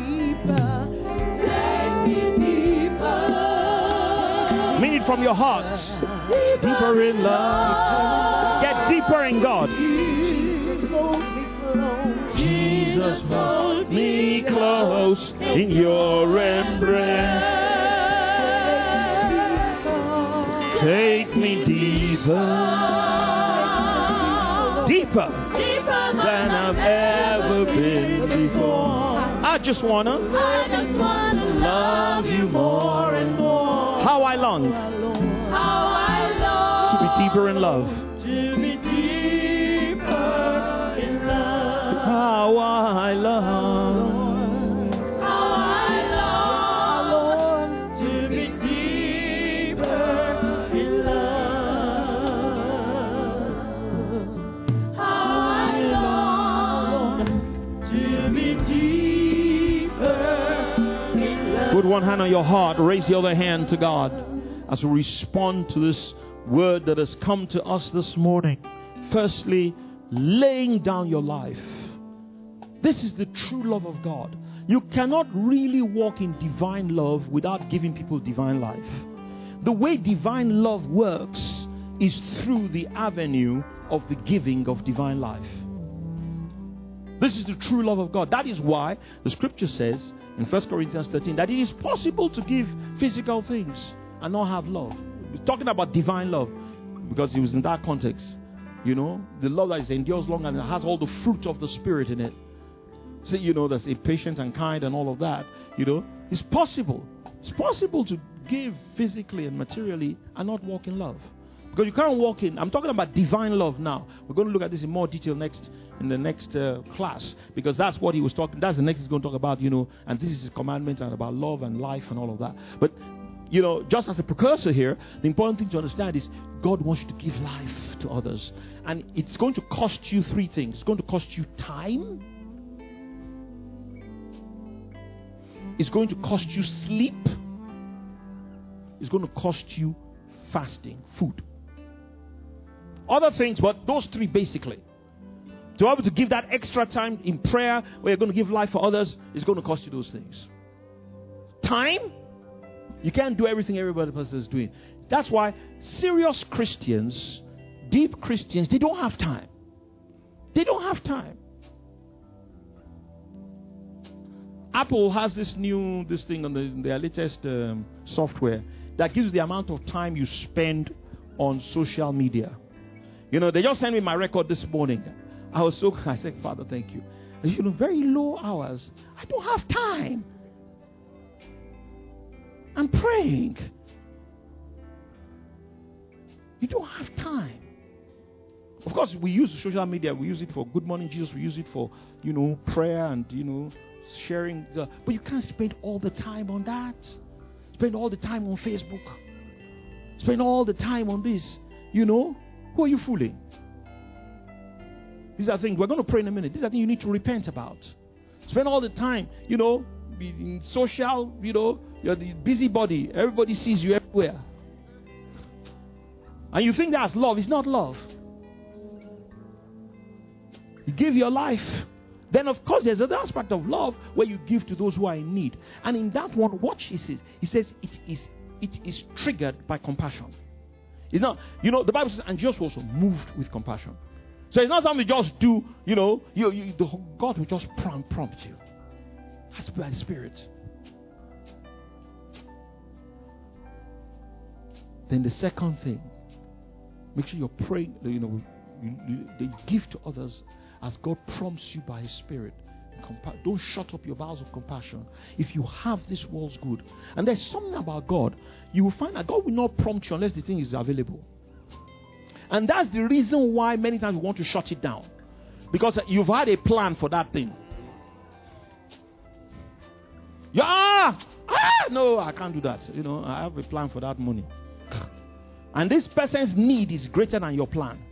Mean it from your heart. Deeper, deeper in love. Get deeper in God. Jesus, hold me close in your embrace. Take me deeper, deeper, deeper than I've ever been before. I just wanna, I just wanna love you more and more. How I long, how I long to be deeper in love. To be deeper in love. How I long, how I long to be deeper in love. How I long to be deeper in love. Put one hand on your heart, raise the other hand to God as we respond to this word that has come to us this morning. Firstly, laying down your life. This is the true love of God. You cannot really walk in divine love without giving people divine life. The way divine love works is through the avenue of the giving of divine life. This is the true love of God. That is why the scripture says in First Corinthians thirteen that it is possible to give physical things and not have love. We're talking about divine love because it was in that context. You know, the love that is endures long and it has all the fruit of the Spirit in it. So, you know, that's patient and kind and all of that. You know, it's possible. It's possible to give physically and materially and not walk in love. Because you can't walk in. I'm talking about divine love now. We're going to look at this in more detail next in the next uh, class. Because that's what he was talking. That's the next he's going to talk about, you know. And this is his commandment and about love and life and all of that. But, you know, just as a precursor here, the important thing to understand is God wants you to give life to others. And it's going to cost you three things. It's going to cost you time. It's going to cost you sleep. It's going to cost you fasting, food. Other things, but those three basically. To be able to give that extra time in prayer where you're going to give life for others, is going to cost you those things. Time. You can't do everything everybody else is doing. That's why serious Christians, deep Christians, they don't have time. They don't have time. Apple has this new this thing on the, their latest um, software that gives the amount of time you spend on social media. You know, they just sent me my record this morning. I was so I said, Father, thank you. And, you know, very low hours. I don't have time. I'm praying. You don't have time. Of course, we use social media. We use it for Good Morning Jesus. We use it for, you know, prayer and, you know, sharing. The, but you can't spend all the time on that. Spend all the time on Facebook. Spend all the time on this. You know, who are you fooling? These are things we're going to pray in a minute. These are things you need to repent about. Spend all the time, you know, in social, you know, you're the busybody. Everybody sees you everywhere. And you think that's love. It's not love. You give your life. Then, of course, there's another aspect of love where you give to those who are in need. And in that one, watch he says. He says it is it is triggered by compassion. It's not, you know, the Bible says, and Jesus was also moved with compassion. So it's not something you just do, you know, you, you, the, God will just prompt, prompt you. It has to be by the Spirit. Then the second thing, make sure you're praying, you know, you, you, you give to others as God prompts you by His Spirit. Compa- don't shut up your bowels of compassion. If you have this world's good, and there's something about God, you will find that God will not prompt you unless the thing is available. And that's the reason why many times we want to shut it down, because you've had a plan for that thing. You ah, ah, no, I can't do that. You know, I have a plan for that money. And this person's need is greater than your plan.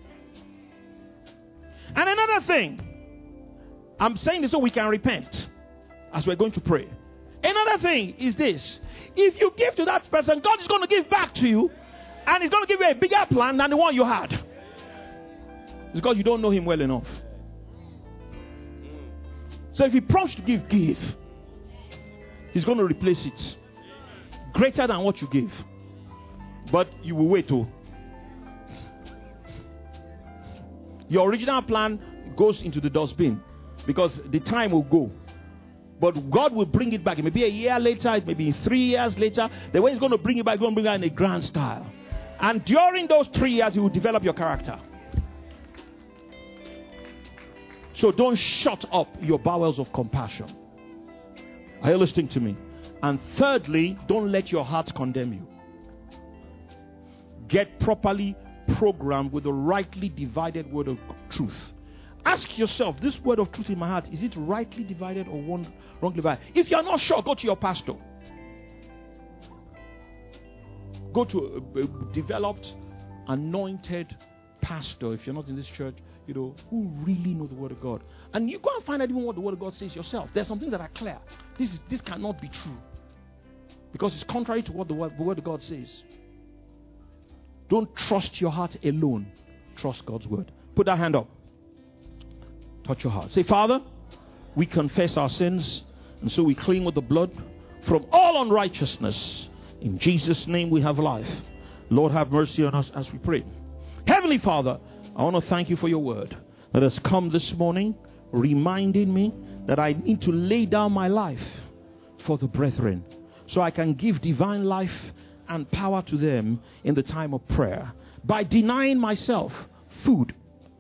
And another thing, I'm saying this so we can repent as we're going to pray. Another thing is this. If you give to that person, God is going to give back to you. And He's going to give you a bigger plan than the one you had. It's because you don't know Him well enough. So if He prompts to give, give. He's going to replace it. Greater than what you gave. But you will wait too. Your original plan goes into the dustbin. Because the time will go. But God will bring it back. It may be a year later. It may be three years later. The way He's going to bring it back, He's going to bring it in a grand style. And during those three years, He will develop your character. So don't shut up your bowels of compassion. Are you listening to me? And thirdly, don't let your heart condemn you. Get properly programmed with the rightly divided word of truth. Ask yourself, this word of truth in my heart, is it rightly divided or one, wrongly divided? If you're not sure, go to your pastor. Go to a, a developed, anointed pastor, if you're not in this church, you know, who really knows the word of God. And you go and find out even what the word of God says yourself. There's some things that are clear. This is, this cannot be true. Because it's contrary to what the word, the word of God says. Don't trust your heart alone. Trust God's word. Put that hand up. Touch your heart. Say, Father, we confess our sins, and so we clean with the blood from all unrighteousness. In Jesus' name we have life. Lord, have mercy on us as we pray. Heavenly Father, I want to thank you for your word that has come this morning, reminding me that I need to lay down my life for the brethren, so I can give divine life and power to them in the time of prayer by denying myself food,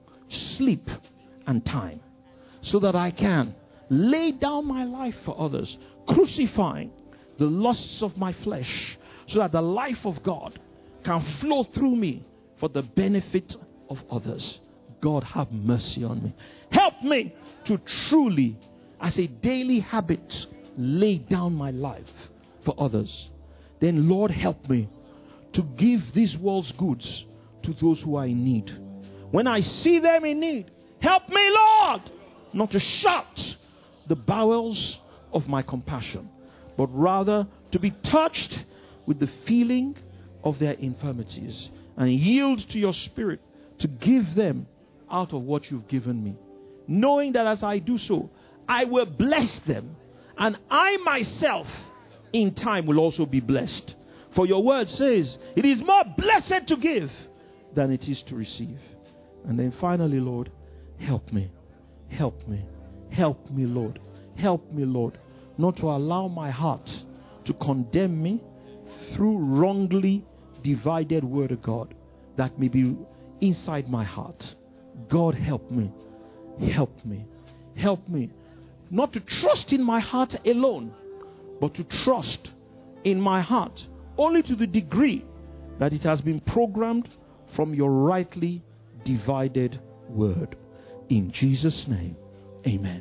sleep, and time, so that I can lay down my life for others, crucifying the lusts of my flesh, so that the life of God can flow through me for the benefit of others. God, have mercy on me. Help me to truly, as a daily habit, lay down my life for others. Then, Lord, help me to give this world's goods to those who are in need. When I see them in need, help me, Lord, not to shut the bowels of my compassion, but rather to be touched with the feeling of their infirmities and yield to your Spirit to give them out of what you've given me, knowing that as I do so, I will bless them, and I myself in time will also be blessed. For your word says it is more blessed to give than it is to receive. And then finally, Lord, help me, help me, help me, Lord, help me, Lord, not to allow my heart to condemn me through wrongly divided word of God that may be inside my heart. God, help me, help me, help me not to trust in my heart alone, but to trust in my heart only to the degree that it has been programmed from your rightly divided word. In Jesus' name, amen.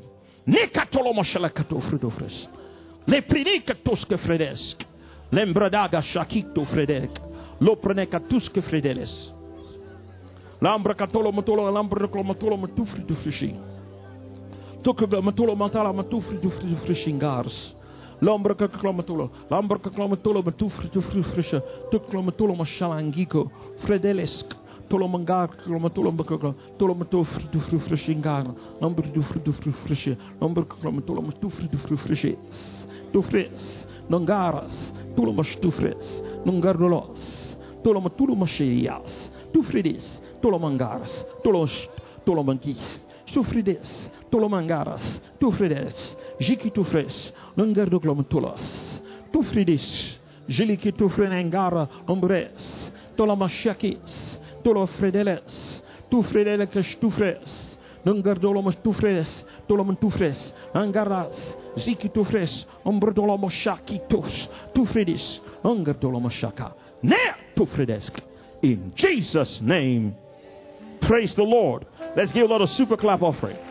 Lembradaga shakito fredek. Lopreneka tuske fredeles. Lambra catolo matolo lambra matolo matufri du frishi. Tukva matolo matala matufri du frishingars. Lambra clamatolo, lambra clamatolo matufri du frisha. Tuklomatolo mashalangiko. Fredelesk. Tolomangar clamatolo bakaka. Tolomatofri du frishingar. Lambra du frisha. Lambra clamatolo matufri du frishi. Tufres. Nongaras. Tolomas tufres. Nongardolos. Tolomatulomasherias. Tufridis. Tolomangaras, Tolos, Tolomangis, Sufrides, Tolomangaras, Tufrides, Jikitufres, Nungardoclomatolos, Tufridis, Jilikitufrenangara, Ombres, Tolomashakis, Tolofredeles, Tufredelecas Tufres, Nungardolomas Tufres, Tolomantufres, Angaras, Zikitufres, Ombrodolomoshakitos, Tufridis, Ungardolomashaka, Ne Tufridesk. In Jesus' name, praise the Lord. Let's give a lot of super clap offering.